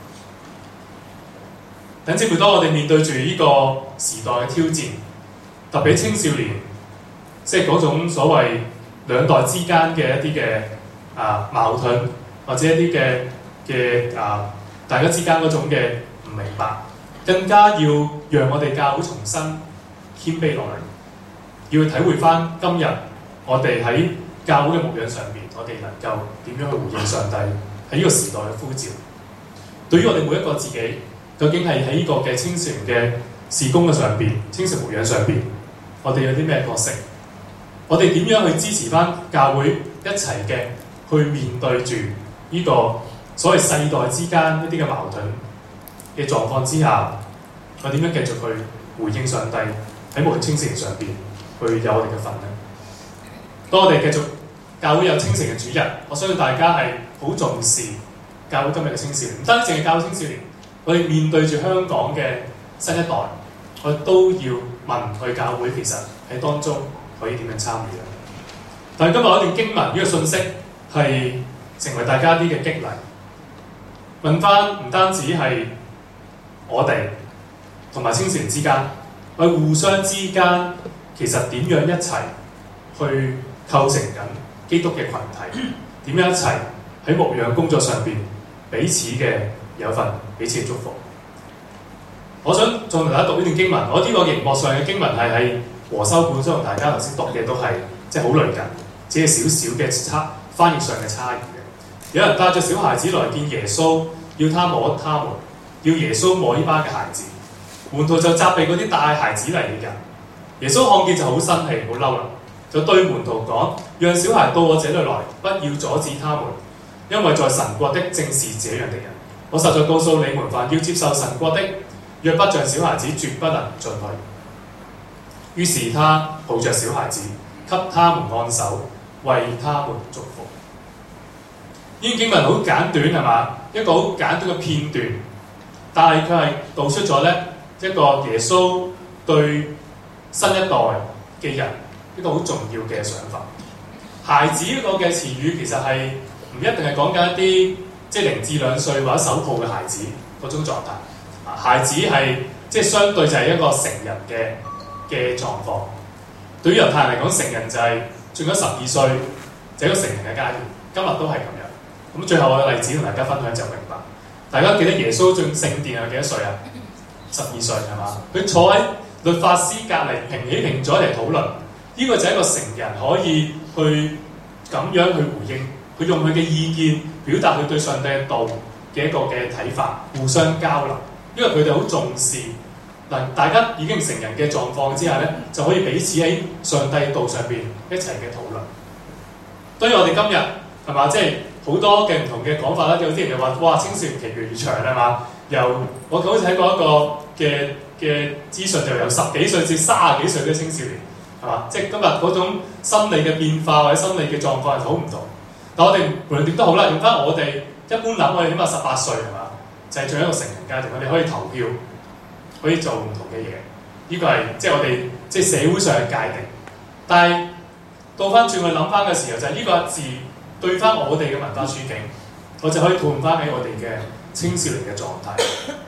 等姊妹，當我哋面對住呢個時代嘅挑戰，特別青少年，即係嗰種所謂兩代之間嘅一啲嘅啊矛盾，或者一啲嘅嘅啊大家之間嗰種嘅唔明白，更加要讓我哋教會重新謙卑落嚟，要去體會翻今日我哋喺教會嘅牧養上邊，我哋能夠點樣去回應上帝喺呢個時代嘅呼召。對於我哋每一個自己，究竟係喺呢個嘅青少年嘅事工嘅上邊、青少年牧養上邊，我哋有啲咩角色？我哋點樣去支持翻教會一齊嘅去面對住呢個所謂世代之間一啲嘅矛盾嘅狀況之下，我點樣繼續去回應上帝喺牧養青少年上邊去有我哋嘅份呢？當我哋繼續教會有青少年嘅主日，我相信大家係好重視教會今日嘅青少年，唔單止淨係教會青少年，我哋面對住香港嘅新一代，我哋都要問去教會其實喺當中可以點樣參與啊？但係今日我一段經文呢個信息係成為大家啲嘅激勵，問翻唔單止係我哋同埋青少年之間，我哋互相之間其實點樣一齊去構成緊基督嘅群體，點樣一齊喺牧養工作上邊彼此嘅有份彼此嘅祝福。我想再同大家讀呢段經文，我呢個熒幕上嘅經文係喺和修本，所以大家頭先讀嘅都係即係好類近，只係少少嘅差翻譯上嘅差異嘅。有人帶着小孩子來見耶穌，要他摸他們，要耶穌摸呢班嘅孩子。門徒就責備嗰啲帶孩子嚟嘅人。耶穌看見就好生氣，好嬲啦，就對門徒講：讓小孩到我這裏來，不要阻止他們，因為在神國的正是這樣的人。我實在告訴你們，凡要接受神國的，若不像小孩子，絕不能進去。於是他抱着小孩子，給他們按手，為他們祝福。呢段經文好簡短係嘛？一個好簡短嘅片段，但係佢係道出咗咧一個耶穌對新一代嘅人一個好重要嘅想法。孩子呢個嘅詞語其實係唔一定係講緊一啲即係零至兩歲或者手抱嘅孩子嗰種狀態。孩子係即係相對就係一個成人嘅嘅狀況。對於猶太人嚟講，成人就係進咗十二歲就係一個成人嘅階段。今日都係咁樣。咁最後我嘅例子同大家分享就明白。大家記得耶穌進聖殿係幾多歲啊？十二歲係嘛？佢坐喺律法師隔離平起平坐嚟討論。呢、這個就係一個成人可以去咁樣去回應，佢用佢嘅意見表達佢對上帝嘅道嘅一個嘅睇法，互相交流。因為佢哋好重視嗱，大家已經成人嘅狀況之下咧，就可以彼此喺上帝道上邊一齊嘅討論。當然我哋今日係嘛，即係好多嘅唔同嘅講法啦。有啲人就話：哇，青少年期越嚟越長係嘛？由我好似睇過一個嘅嘅資訊，就由十幾歲至三十幾歲嘅青少年係嘛？即係今日嗰種心理嘅變化或者心理嘅狀況係好唔同。但我哋無論點都好啦，用翻我哋一般諗，我哋起碼十八歲係嘛？就係做一個成人階段，我哋可以投票，可以做唔同嘅嘢。呢、這個係即係我哋即係社會上嘅界定。但係倒翻轉去諗翻嘅時候，就係、是、呢個字對翻我哋嘅文化處境，我就可以套用翻喺我哋嘅青少年嘅狀態。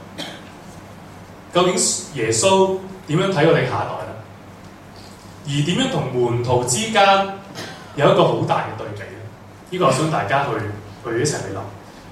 究竟耶穌點樣睇我哋下一代咧？而點樣同門徒之間有一個好大嘅對比咧？呢、這個我想大家去去一齊去諗。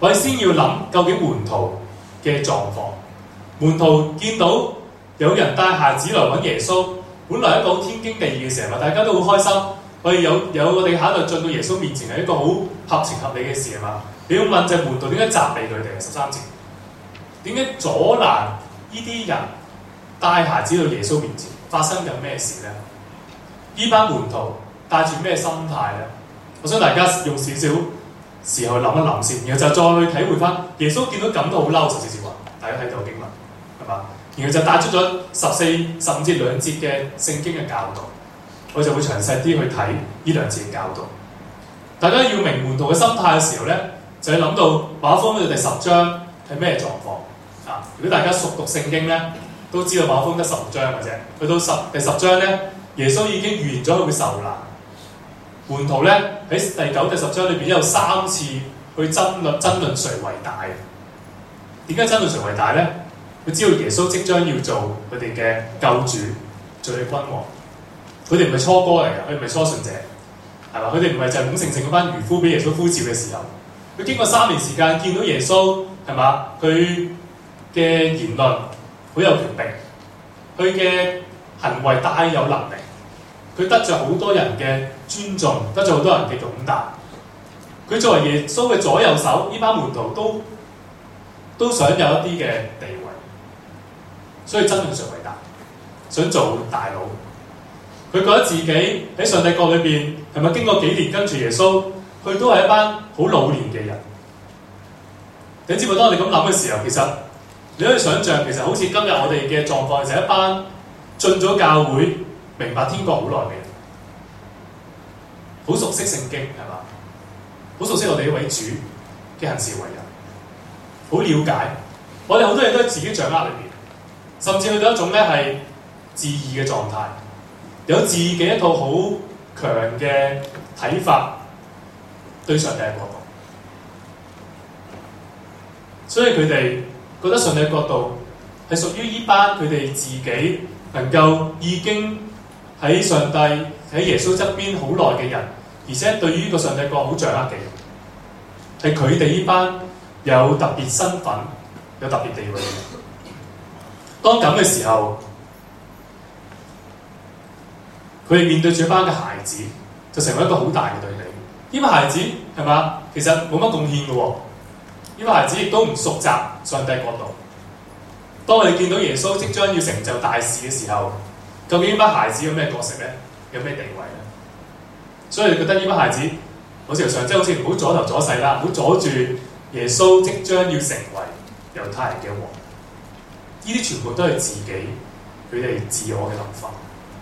我哋先要諗究竟門徒嘅狀況。門徒見到有人帶孩子來揾耶穌，本來一個好天經地義嘅事，大家都好開心。我哋有有我哋下一代進到耶穌面前係一個好合情合理嘅事係嘛？你要問就係門徒點解責備佢哋？十三節點解阻攔呢啲人帶孩子到耶穌面前？發生緊咩事咧？呢班門徒帶住咩心態咧？我想大家用少少時候諗一諗先，然後就再去體會翻耶穌見到咁都好嬲，十四節話，大家睇到經文係嘛？然後就帶出咗十四、十五節兩節嘅聖經嘅教導，我就會詳細啲去睇呢兩節嘅教導。大家要明門徒嘅心態嘅時候咧，就要諗到馬可福音第十章係咩狀況啊？如果大家熟讀聖經咧，都知道馬可福音得十六章嘅啫。去到十第十章咧，耶穌已經預言咗佢會受難。門徒咧喺第九、第十章裏邊有三次去爭論爭論誰為大。點解爭論誰為大咧？佢知道耶穌即將要做佢哋嘅救主，做佢君王。佢哋唔係初哥嚟嘅，佢唔係初信者，係嘛？佢哋唔係就係懵盛盛嗰班漁夫俾耶穌呼召嘅時候。佢經過三年時間見到耶穌係嘛？佢嘅言論好有權柄，佢嘅行為大有能力，佢得著好多人嘅尊重，得著好多人嘅擁戴。佢作為耶穌嘅左右手，呢班門徒都都想有一啲嘅地位，所以爭論誰為大，想做大佬。佢覺得自己喺上帝國裏邊係咪經過幾年跟住耶穌，佢都係一班好老年嘅人。你知唔知當我哋咁諗嘅時候，其實你可以想像，其實好似今日我哋嘅狀況，就係一班進咗教會、明白天國好耐嘅人，好熟悉聖經係嘛？好熟悉我哋呢位主嘅行事為人，好了解。我哋好多嘢都喺自己掌握裏邊，甚至去到一種咧係自義嘅狀態，有自己一套好強嘅睇法對上帝嘅國度。所以佢哋覺得上帝國度係屬於呢班佢哋自己能夠已經喺上帝喺耶穌側邊好耐嘅人，而且對於呢個上帝國好掌握嘅人，係佢哋呢班有特別身份、有特別地位嘅人。當咁嘅時候，佢哋面對住一班嘅孩子，就成為一個好大嘅對比。呢班孩子係嘛？其實冇乜貢獻嘅喎。呢班孩子亦都唔熟習上帝國度。當我哋見到耶穌即將要成就大事嘅時候，究竟呢班孩子有咩角色咧？有咩地位咧？所以你覺得呢班孩子好似上即係好似唔好阻頭阻勢啦，唔好阻住耶穌即將要成為猶太人嘅王。呢啲全部都係自己佢哋自我嘅諗法。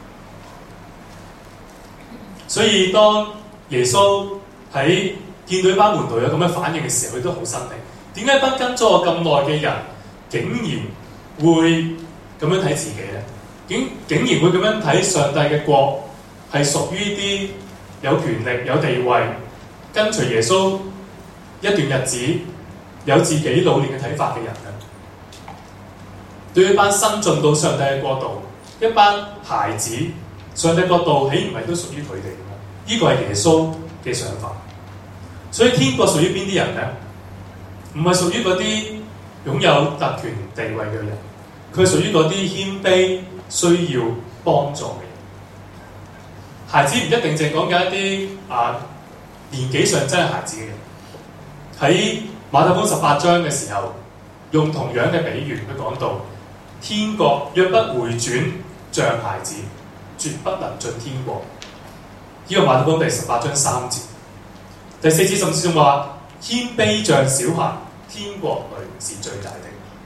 所以當耶穌喺見到呢班門徒有咁嘅反應嘅時候，佢都好生氣。點解班跟咗我咁耐嘅人，竟然會咁樣睇自己咧？竟竟然會咁樣睇上帝嘅國係屬於啲有權力、有地位、跟隨耶穌一段日子、有自己老年嘅睇法嘅人咧？對於一班新進到上帝嘅國度，一班孩子，上帝國度豈唔係都屬於佢哋嘅咩？呢個係耶穌嘅想法。所以天國屬於邊啲人咧？唔係屬於嗰啲擁有特權地位嘅人，佢係屬於嗰啲謙卑需要幫助嘅人。孩子唔一定淨係講緊一啲啊年紀上真係孩子嘅人。喺馬太福音十八章嘅時候，用同樣嘅比喻，佢講到天國若不回轉像孩子，絕不能進天國。呢、這個馬太福音第十八章三節。第四節甚至仲話謙卑像小孩，天國裏是最大的。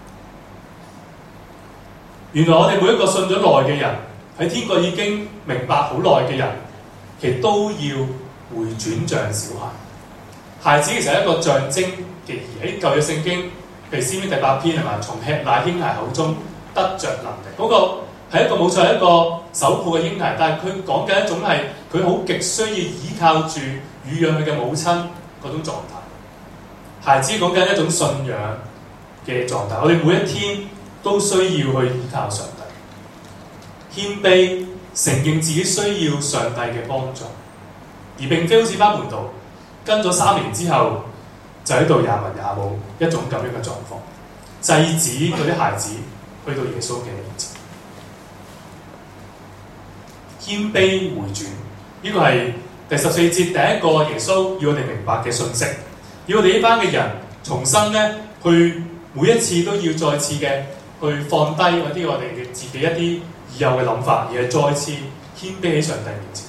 原來我哋每一個信咗耐嘅人，喺天國已經明白好耐嘅人，其實都要回轉像小孩。孩子其實係一個象徵嘅意義，喺舊約聖經，譬如詩篇第八篇係嘛，從吃奶嬰孩口中得着能力，嗰、那個係一個冇錯係一個手抱嘅嬰孩，但係佢講緊一種係佢好極需要依靠住乳養佢嘅母親嗰種狀態。孩子講緊一種信仰嘅狀態，我哋每一天都需要去依靠上帝，謙卑承認自己需要上帝嘅幫助，而並非好似班門徒跟咗三年之後就喺度也文也武一種咁樣嘅狀況，制止嗰啲孩子去到耶穌嘅面前，謙卑回轉。呢、這個係第十四節第一個耶穌要我哋明白嘅信息，要我哋呢班嘅人重新咧去每一次都要再次嘅去放低嗰啲我哋嘅自己一啲已有嘅諗法，而係再次謙卑喺上帝面前。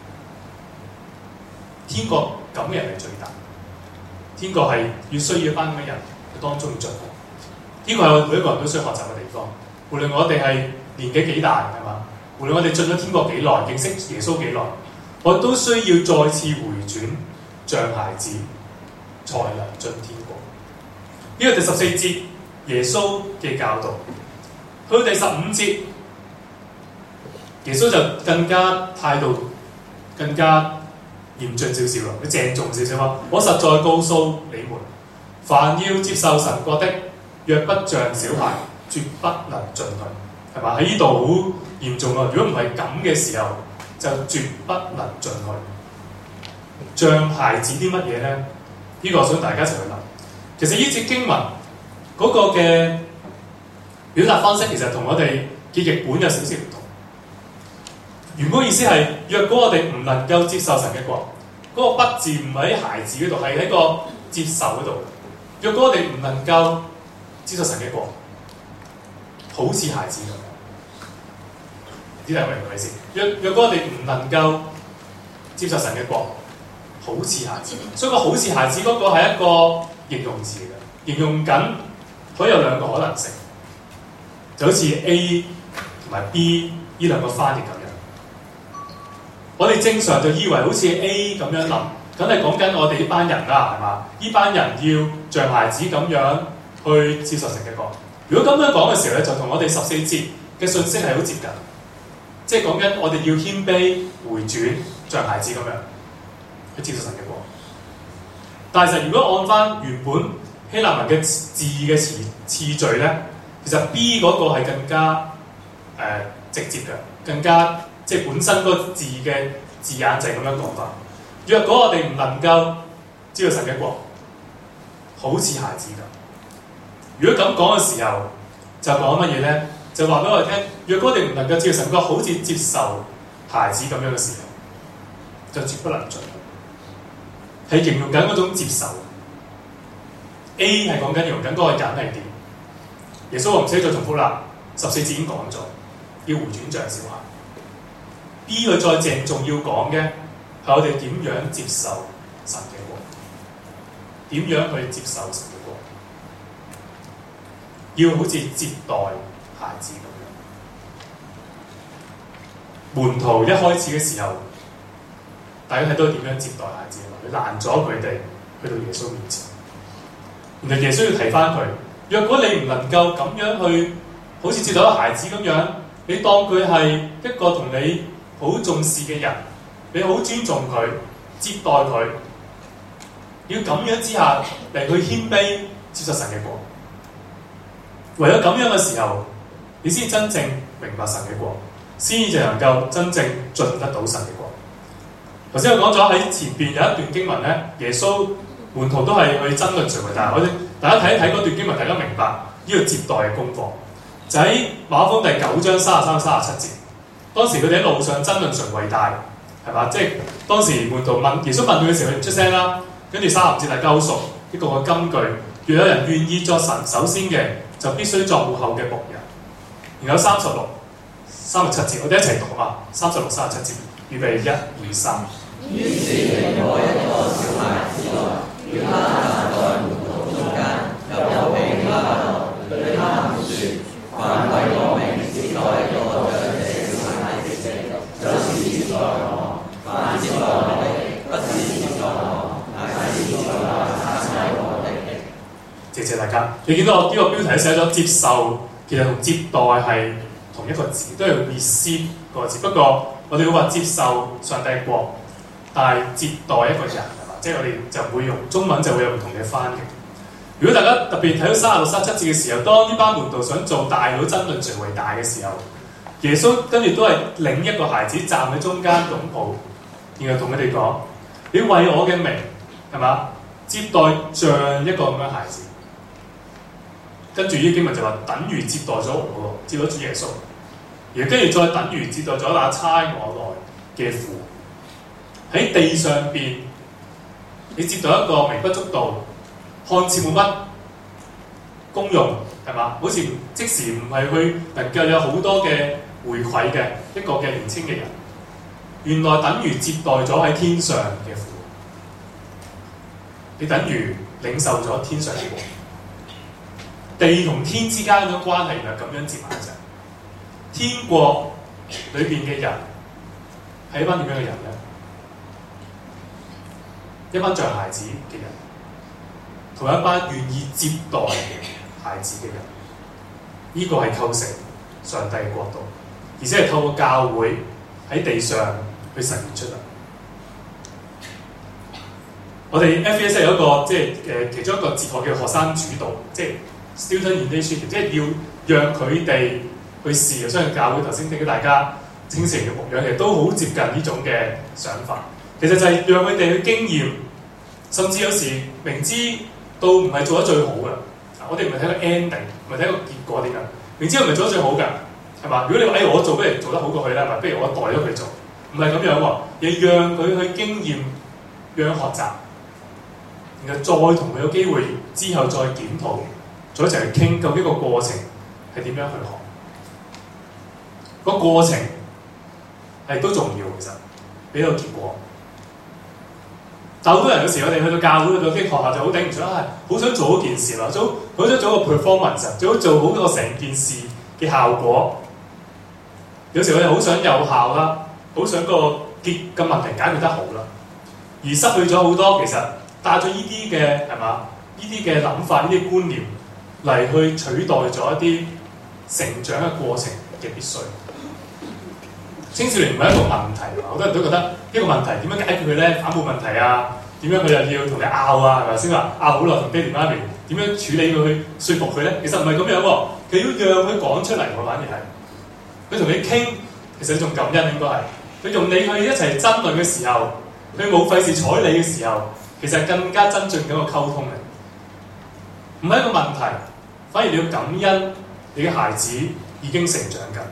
天國咁嘅人係最大，天國係要需要一班咁嘅人喺當中要進步。呢個係我哋每一個人都需要學習嘅地方。無論我哋係年紀幾大，係嘛？無論我哋進咗天國幾耐，認識耶穌幾耐，我都需要再次回轉，像孩子，才能進天國。呢個第十四節耶穌嘅教導，去到第十五節，耶穌就更加態度更加嚴峻少少啦，佢鄭重少少話：我實在告訴你們，凡要接受神國的，若不像小孩，絕不能進去。係嘛？喺呢度好嚴重啊！如果唔係咁嘅時候，就絕不能進去。像孩子啲乜嘢咧？呢、這個我想大家一齊去諗。其實呢節經文嗰、那個嘅表達方式，其實同我哋嘅譯本有少少唔同。原本意思係：若果我哋唔能夠接受神嘅國，嗰、那個不字唔喺孩子嗰度，係喺個接受嗰度。若果我哋唔能夠接受神嘅國，好似孩子咁樣，呢啲係明唔明先？若若果我哋唔能夠接受神嘅國，好似孩子，所以個好似孩子嗰個係一個形容詞嚟嘅，形容緊可以有兩個可能性，就好似 A 同埋 B 呢兩個翻譯咁樣。我哋正常就以為好似 A 咁樣諗，梗係講緊我哋呢班人啦，係嘛？呢班人要像孩子咁樣去接受神嘅國。如果咁樣講嘅時候咧，就同我哋十四節嘅信息係好接近，即係講緊我哋要謙卑回轉，像孩子咁樣去接受神嘅國。但係實如果按翻原本希臘文嘅字嘅詞次序咧，其實 B 嗰個係更加誒、呃、直接嘅，更加即係本身嗰個字嘅字眼就係咁樣講法。若果我哋唔能夠知道神嘅國，好似孩子咁。如果咁講嘅時候，就講乜嘢咧？就話俾我哋聽，若果我哋唔能夠接受神國，好似接受孩子咁樣嘅時候，就絕不能進。係形容緊嗰種接受。A 係講緊形容緊嗰個人係點？耶穌話唔使再重複啦，十四節已經講咗，要回轉像小孩。B 佢再鄭重要講嘅係我哋點樣接受神嘅國，點樣去接受神嘅國。要好似接待孩子咁樣。門徒一開始嘅時候，大家睇到點樣接待孩子？佢攔咗佢哋去到耶穌面前。然後耶穌要提翻佢：若果你唔能夠咁樣去，好似接待一個孩子咁樣，你當佢係一個同你好重視嘅人，你好尊重佢，接待佢，要咁樣之下嚟去謙卑接受神嘅國。唯有咁樣嘅時候，你先真正明白神嘅國，先至能夠真正進得到神嘅國。頭先我講咗喺前邊有一段經文咧，耶穌門徒都係去爭論誰為大。我哋大家睇一睇嗰段經文，大家明白呢個接待嘅功課。就喺馬可福音第九章三十三、三十七節，當時佢哋喺路上爭論誰為大，係嘛？即係當時門徒問耶穌問佢嘅時候，佢唔出聲啦。跟住三十節大家好熟，呢個嘅金句：若有人願意作神首先嘅，就必須作末後嘅僕人。然後三十六、三十七節，我哋一齊讀啊！三十六、三十七節，預備一、二、三。 於是另外一個小孩子來，與他站在門徒中間，又被他來對他們説：凡為我名接待一個像這小孩的，就是接待我；凡接待我的，不是接待我，乃是接待他差我的。 謝謝大家。你見到我呢個標題寫咗接受，其實同接待係同一個字，都係 receive 個字。不過我哋會話接受上帝國，但係接待一個人係嘛？即係我哋就會用中文就會有唔同嘅翻譯。如果大家特別睇到三十六、三十七節嘅時候，當呢班門徒想做大佬爭論誰為大嘅時候，耶穌跟住都係領一個孩子站喺中間擁抱，然後同佢哋講：你為我嘅名係嘛？ 接待像一個咁樣孩子。跟住呢經文就話，等於接待咗我，接待主耶穌，而跟住再等於接待咗那差我來嘅父。喺地上邊，你接待一個微不足道、看似冇乜功用，係嘛？好似即時唔係去能夠有好多嘅回饋嘅一個嘅年輕嘅人，原來等於接待咗喺天上嘅父，你等於領受咗天上嘅國。地同天之間嘅關係原來咁樣接埋一齊。天國裏邊嘅人係一班點樣嘅人咧？一班像孩子嘅人，同一班願意接待孩子嘅人，呢、這個係構成上帝嘅國度，而且係透過教會喺地上去實現出嚟。我哋 F E S 有一個即係誒其中一個哲學叫學生主導，即係 student initiative，即係要讓佢哋去試。相信教會頭先聽到大家青少年嘅牧養，其實都好接近呢種嘅想法。其實就係讓佢哋去經驗，甚至有時明知道唔係做得最好嘅。我哋唔係睇個 ending，唔係睇個結果點樣。明知道唔係做得最好嘅，係嘛？如果你話誒、哎、我做不如做得好過佢啦，咪不如我代咗佢做，唔係咁樣喎。亦讓佢去經驗，讓學習，然後再同佢有機會之後再檢討，再一齊去傾究竟個過程係點樣去學。個過程係都重要，其實俾到結果。但好多人有時我哋去到教會去到啲學校就好頂唔順，係好想做嗰件事啦，做好想做個 performance，最好做好個成件事嘅效果。有時我哋好想有效啦，好想個結嘅問題解決得好啦，而失去咗好多其實帶咗呢啲嘅係嘛？呢啲嘅諗法、呢啲觀念嚟去取代咗一啲成長嘅過程嘅必須。青少年唔係一個問題，好多人都覺得呢個問題點樣解決佢咧？反叛問題啊，點樣佢又要同你拗啊？係咪先話拗好耐同爹哋媽咪點樣處理佢去説服佢咧？其實唔係咁樣喎，佢要讓佢講出嚟喎，反而係佢同你傾，其實你仲感恩應該係佢同你去一齊爭論嘅時候，佢冇費事睬你嘅時候，其實更加增進緊個溝通嘅，唔係一個問題，反而你要感恩你嘅孩子已經成長緊。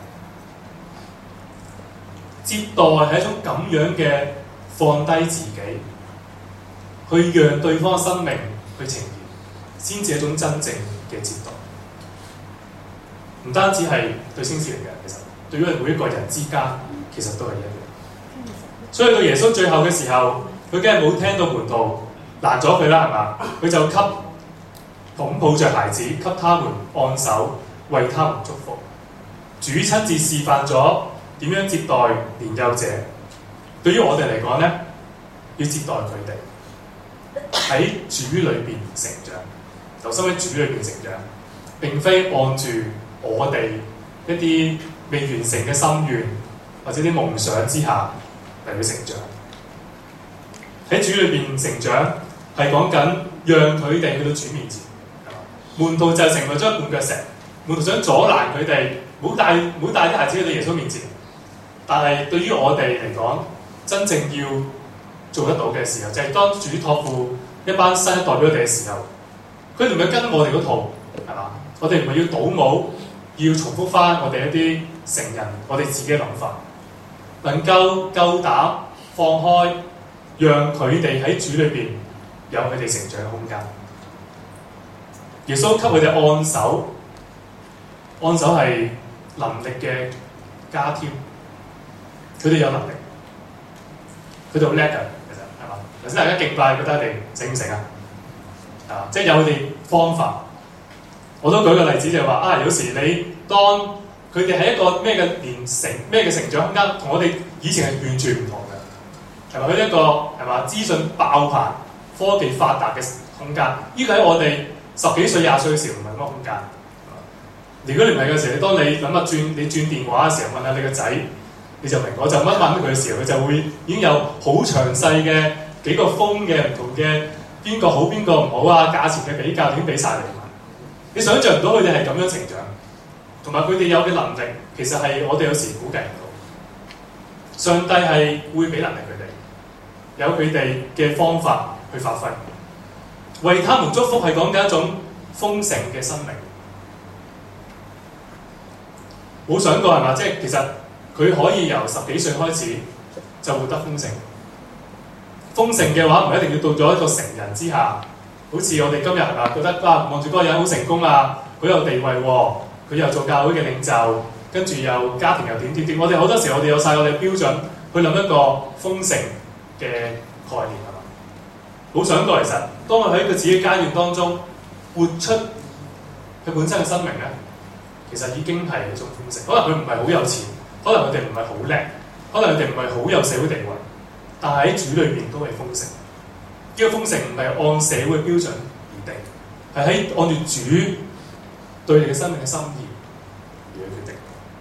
接待係一種咁樣嘅放低自己，去讓對方生命去呈現，先至係一種真正嘅接待。唔單止係對青少年嘅，其實對於每一個人之間，其實都係一樣。所以到耶穌最後嘅時候，佢梗係冇聽到門徒攔咗佢啦，係嘛？佢就給擁抱着孩子，給他們按手，為他們祝福。主親自示範咗點樣接待年幼者？對於我哋嚟講咧，要接待佢哋喺主裏邊成長，留心喺主裏邊成長，並非按住我哋一啲未完成嘅心願或者啲夢想之下嚟去成長。喺主裏邊成長係講緊讓佢哋去到主面前。門徒就成為咗一絆腳石，門徒想阻攔佢哋，唔好帶唔好帶啲孩子去到耶穌面前。但係對於我哋嚟講，真正要做得到嘅時候，就係、是、當主託付一班新一代俾我哋嘅時候，佢哋唔係跟我哋嗰套，係嘛？我哋唔係要倒模，要重複翻我哋一啲成人我哋自己嘅諗法，能夠夠膽放開，讓佢哋喺主裏邊有佢哋成長嘅空間。耶穌給佢哋按手，按手係能力嘅加添。佢哋有能力，佢哋好叻㗎，其實係嘛？頭先大家敬拜，覺得你醒唔醒啊？啊，即係有佢哋方法。我都舉個例子就係話啊，有時你當佢哋喺一個咩嘅年成咩嘅成長空間，同我哋以前係完全唔同嘅，係咪？佢一個係嘛資訊爆棚、科技發達嘅空間，呢個喺我哋十幾歲、廿歲嘅時候唔係咁嘅空間。如果你唔係嘅時候，你當你諗下轉你轉電話嘅時候，問下你個仔。你就明，我就乜問佢嘅時候，佢就會已經有好詳細嘅幾個風嘅唔同嘅邊個好邊個唔好啊，價錢嘅比較點俾晒你。你想象唔到佢哋係咁樣成長，同埋佢哋有嘅能力，其實係我哋有時估計唔到。上帝係會俾能力佢哋，有佢哋嘅方法去發揮。 為他們祝福係講緊一種豐盛嘅生命。冇想過係嘛？即係其實佢可以由十幾歲開始就活得豐盛。豐盛嘅話唔係一定要到咗一個成人之下，好似我哋今日係嘛覺得啊望住嗰個人好成功啊，佢有地位喎，佢又做教會嘅領袖，跟住又家庭又點點點。我哋好多時我哋有晒我哋嘅標準去諗一個豐盛嘅概念係嘛？冇想過其實當佢喺佢自己階段當中活出佢本身嘅生命咧，其實已經係一種豐盛。可能佢唔係好有錢，可能佢哋唔係好叻，可能佢哋唔係好有社會地位，但係喺主裏邊都係豐盛。呢、這個豐盛唔係按社會標準而定，係喺按住主對你嘅生命嘅心意而去決定。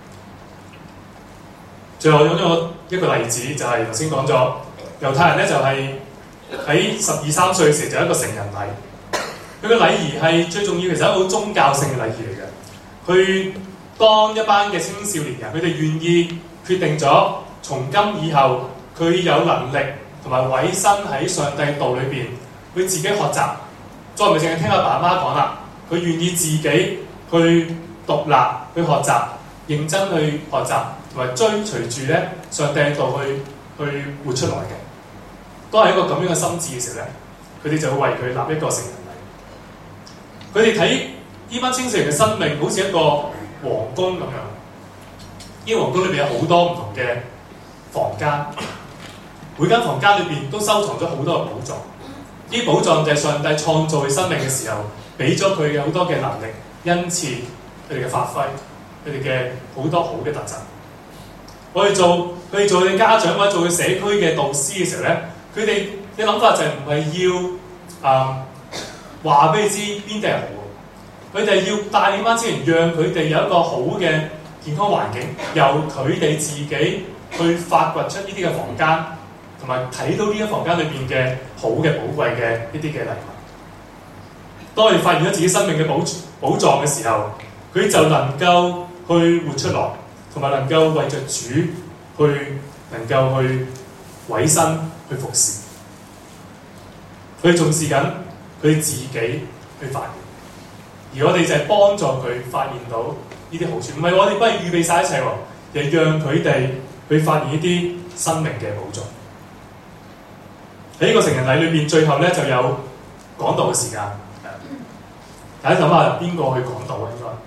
最後用咗一個例子，就係頭先講咗猶太人咧，就係喺十二三歲嘅時候就一個成人禮。佢嘅禮儀係最重要，其實係一個好宗教性嘅禮儀嚟嘅。佢當一班嘅青少年人，佢哋願意決定咗從今以後，佢有能力同埋委身喺上帝道裏邊，佢自己學習，再唔係淨係聽阿爸阿媽講啦，佢願意自己去獨立去學習，認真去學習，同埋追隨住咧上帝道去去活出來嘅。當係一個咁樣嘅心志嘅時候咧，佢哋就會為佢立一個成人禮。佢哋睇呢班青少年嘅生命好似一個皇宮咁樣，呢個皇宮裏邊有好多唔同嘅房間，每間房間裏邊都收藏咗好多嘅寶藏。呢啲寶藏就係上帝創造佢生命嘅時候，俾咗佢嘅好多嘅能力、恩賜，佢哋嘅發揮，佢哋嘅好多好嘅特質。我哋做佢哋做佢哋家長或者做佢社區嘅導師嘅時候咧，佢哋嘅諗法就係唔係要啊話俾你知邊啲係好，佢哋要帶領班青年，讓佢哋有一個好嘅健康環境，由佢哋自己去發掘出呢啲嘅房間，同埋睇到呢啲房間裏邊嘅好嘅寶貴嘅呢啲嘅禮物。當佢哋發現咗自己生命嘅寶寶藏嘅時候，佢就能夠去活出來，同埋能夠為着主去能夠去委身去服侍。佢重視緊佢自己去發現，而我哋就係幫助佢發現到呢啲好處。唔係我哋幫佢預備晒一切喎，而係讓佢哋去發現呢啲生命嘅寶藏。喺呢個成人禮裏邊，最後咧就有講道嘅時間。大家諗下邊個去講道啊？應該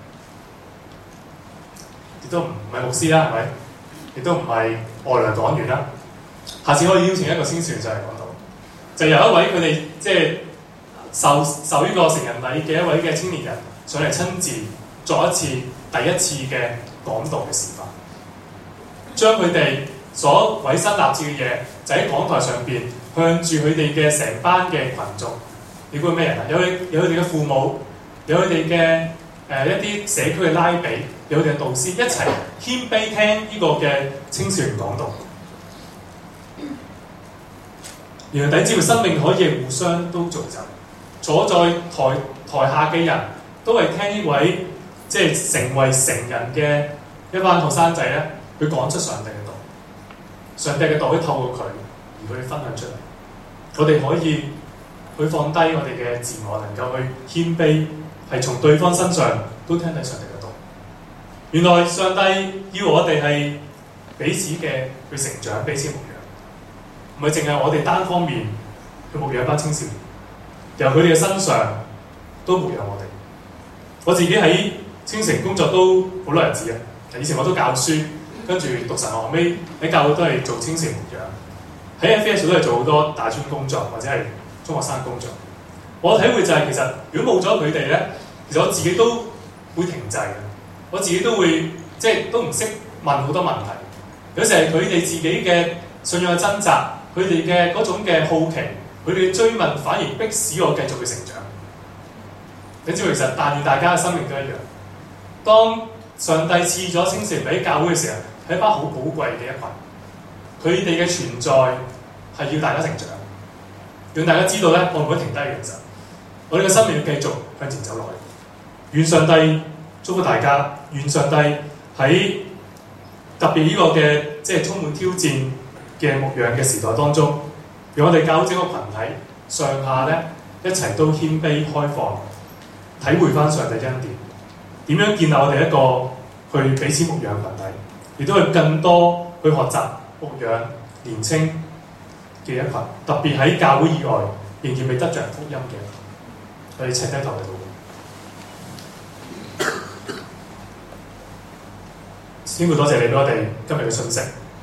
亦都唔係牧師啦，係咪？亦都唔係外來講員啦。下次可以邀請一個青少年上嚟講道，就由一位佢哋即係受受呢個成人禮嘅一位嘅青年人上嚟親自作一次第一次嘅講道嘅示範，將佢哋所委身立志嘅嘢，就喺講台上邊向住佢哋嘅成班嘅群眾。你估係咩人啊？有佢有佢哋嘅父母，有佢哋嘅誒一啲社區嘅拉比，有佢哋嘅導師，一齊謙卑聽呢個嘅青少年講道。原來弟兄姊妹生命可以互相都造就，坐在台台下嘅人都係聽呢位即係、就是、成為成人嘅一班學生仔咧，佢講出上帝嘅道，上帝嘅道可以透過佢而去分享出嚟。我哋可以去放低我哋嘅自我，能夠去謙卑，係從對方身上都聽睇上帝嘅道。原來上帝要我哋係彼此嘅去成長，彼此牧養，唔係淨係我哋單方面去牧養一班青少年，由佢哋嘅身上都牧養我哋。我自己喺青城工作都好多日子啊！以前我都教書，跟住讀神學，後尾喺教會都係做青城牧養，喺 F S 都係做好多大專工作或者係中學生工作。我體會就係、是、其實如果冇咗佢哋咧，其實我自己都會停滯嘅，我自己都會即係都唔識問好多問題。有時係佢哋自己嘅信仰嘅掙扎，佢哋嘅嗰種嘅好奇，佢哋嘅追問，反而迫使我繼續去成長。你知道其實但願大家嘅生命都一樣。當上帝賜咗青少年俾教會嘅時候，係一班好寶貴嘅一群。佢哋嘅存在係要大家成長，讓大家知道咧，我唔會停低嘅。其實我哋嘅生命要繼續向前走落去。願上帝祝福大家，願上帝喺特別呢個嘅即係充滿挑戰嘅牧養嘅時代當中，讓我哋教會整個群體上下咧一齊都謙卑開放，體會翻上帝恩典，點樣建立我哋一個去彼此牧養群體，亦都去更多去學習牧養年青嘅一群，特別喺教會以外仍然未得着福音嘅，我哋請低頭嚟禱告。天父，多謝你俾我哋今日嘅信息，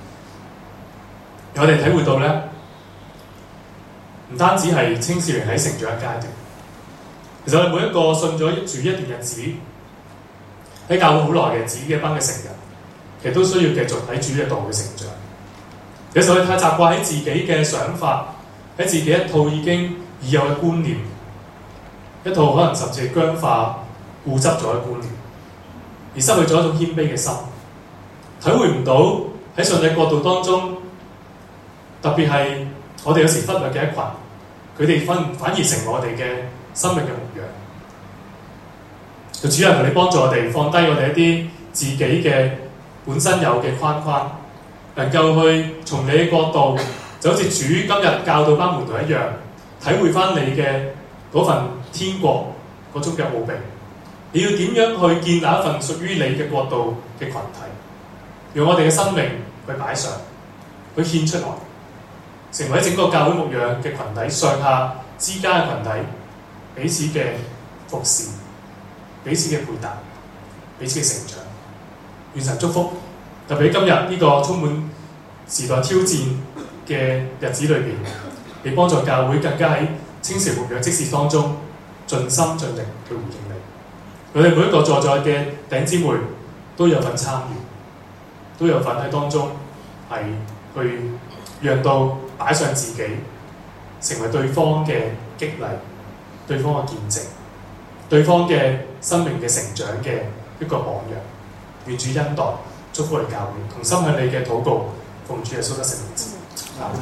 我哋體會到咧，唔單止係青少年喺成長階段，其實我哋每一個信咗主一段日子，喺教會好耐嘅自己嘅一班嘅成人，其實都需要繼續喺主嘅道去成長。有時候我哋太習慣喺自己嘅想法，喺自己一套已經已有嘅觀念，一套可能甚至係僵化、固執咗嘅觀念，而失去咗一種謙卑嘅心，體會唔到喺上帝國度當中，特別係我哋有時忽略嘅一群，佢哋反反而成為我哋嘅生命嘅牧養。就主啊，求你幫助我哋放低我哋一啲自己嘅本身有嘅框框，能夠去從你嘅角度，就好似主今日教導班門徒一樣，體會翻你嘅嗰份天國嗰種嘅奧秘。你要點樣去建立一份屬於你嘅國度嘅群體，用我哋嘅生命去擺上，去獻出來，成為整個教會牧養嘅群體，上下之間嘅群體，彼此嘅服侍，彼此嘅配搭，彼此嘅成長。願神祝福，特別喺今日呢個充滿時代挑戰嘅日子裏邊，你幫助教會更加喺青少年牧養職事當中盡心盡力去回應你。佢哋每一個在座嘅弟兄姊妹都有份參與，都有份喺當中係去讓到擺上自己，成為對方嘅激勵，對方嘅見證，對方嘅生命嘅成長嘅一個榜樣。願主恩待祝福你教會，同心向你嘅禱告，奉主耶穌得勝名字。阿門。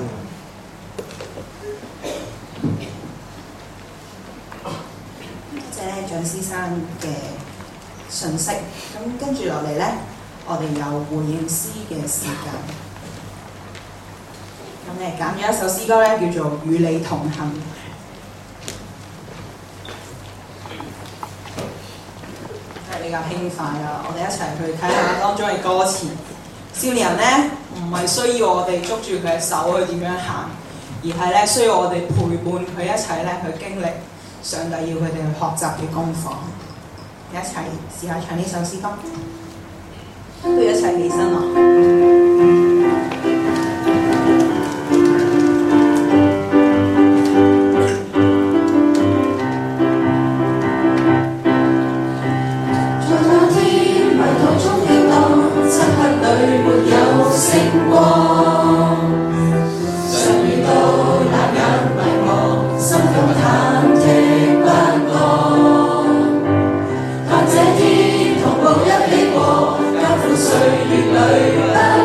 多謝咧蔣先生嘅信息，咁跟住落嚟咧，我哋有回應詩嘅時間。咁誒揀咗一首詩歌咧，叫做《與你同行》。係比較輕快啦，我哋一齊去睇下當中嘅歌詞。少年人咧唔係需要我哋捉住佢嘅手去點樣行，而係咧需要我哋陪伴佢一齊咧去經歷上帝要佢哋去學習嘅功課。一齊試下唱呢首詩歌，不如一齊起身咯。 星光，常遇到冷眼迷惘，心中忐忑不安。但這天同步一起過，艱苦歲月裏不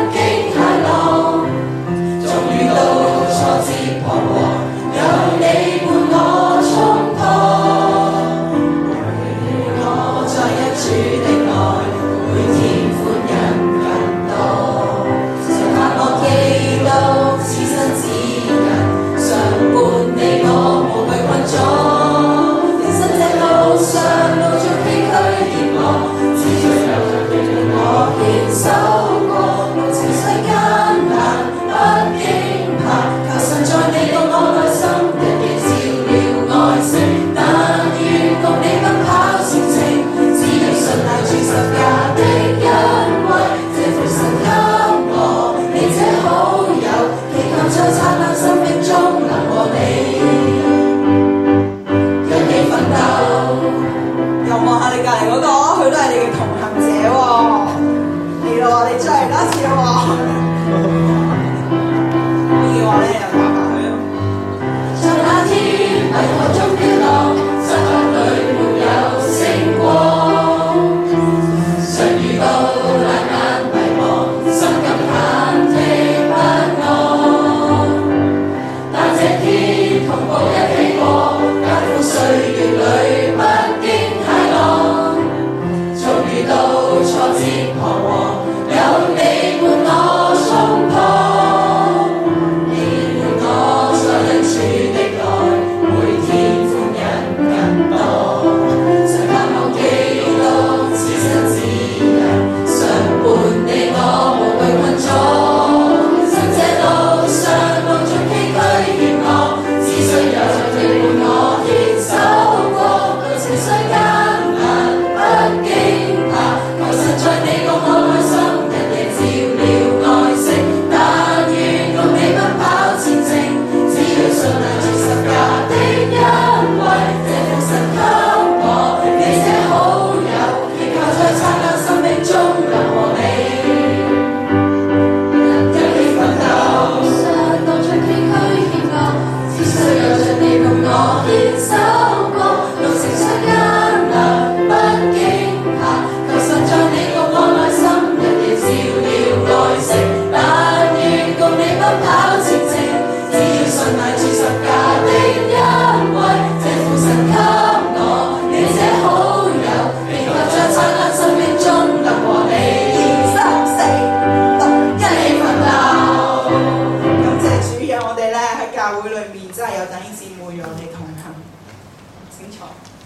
精彩。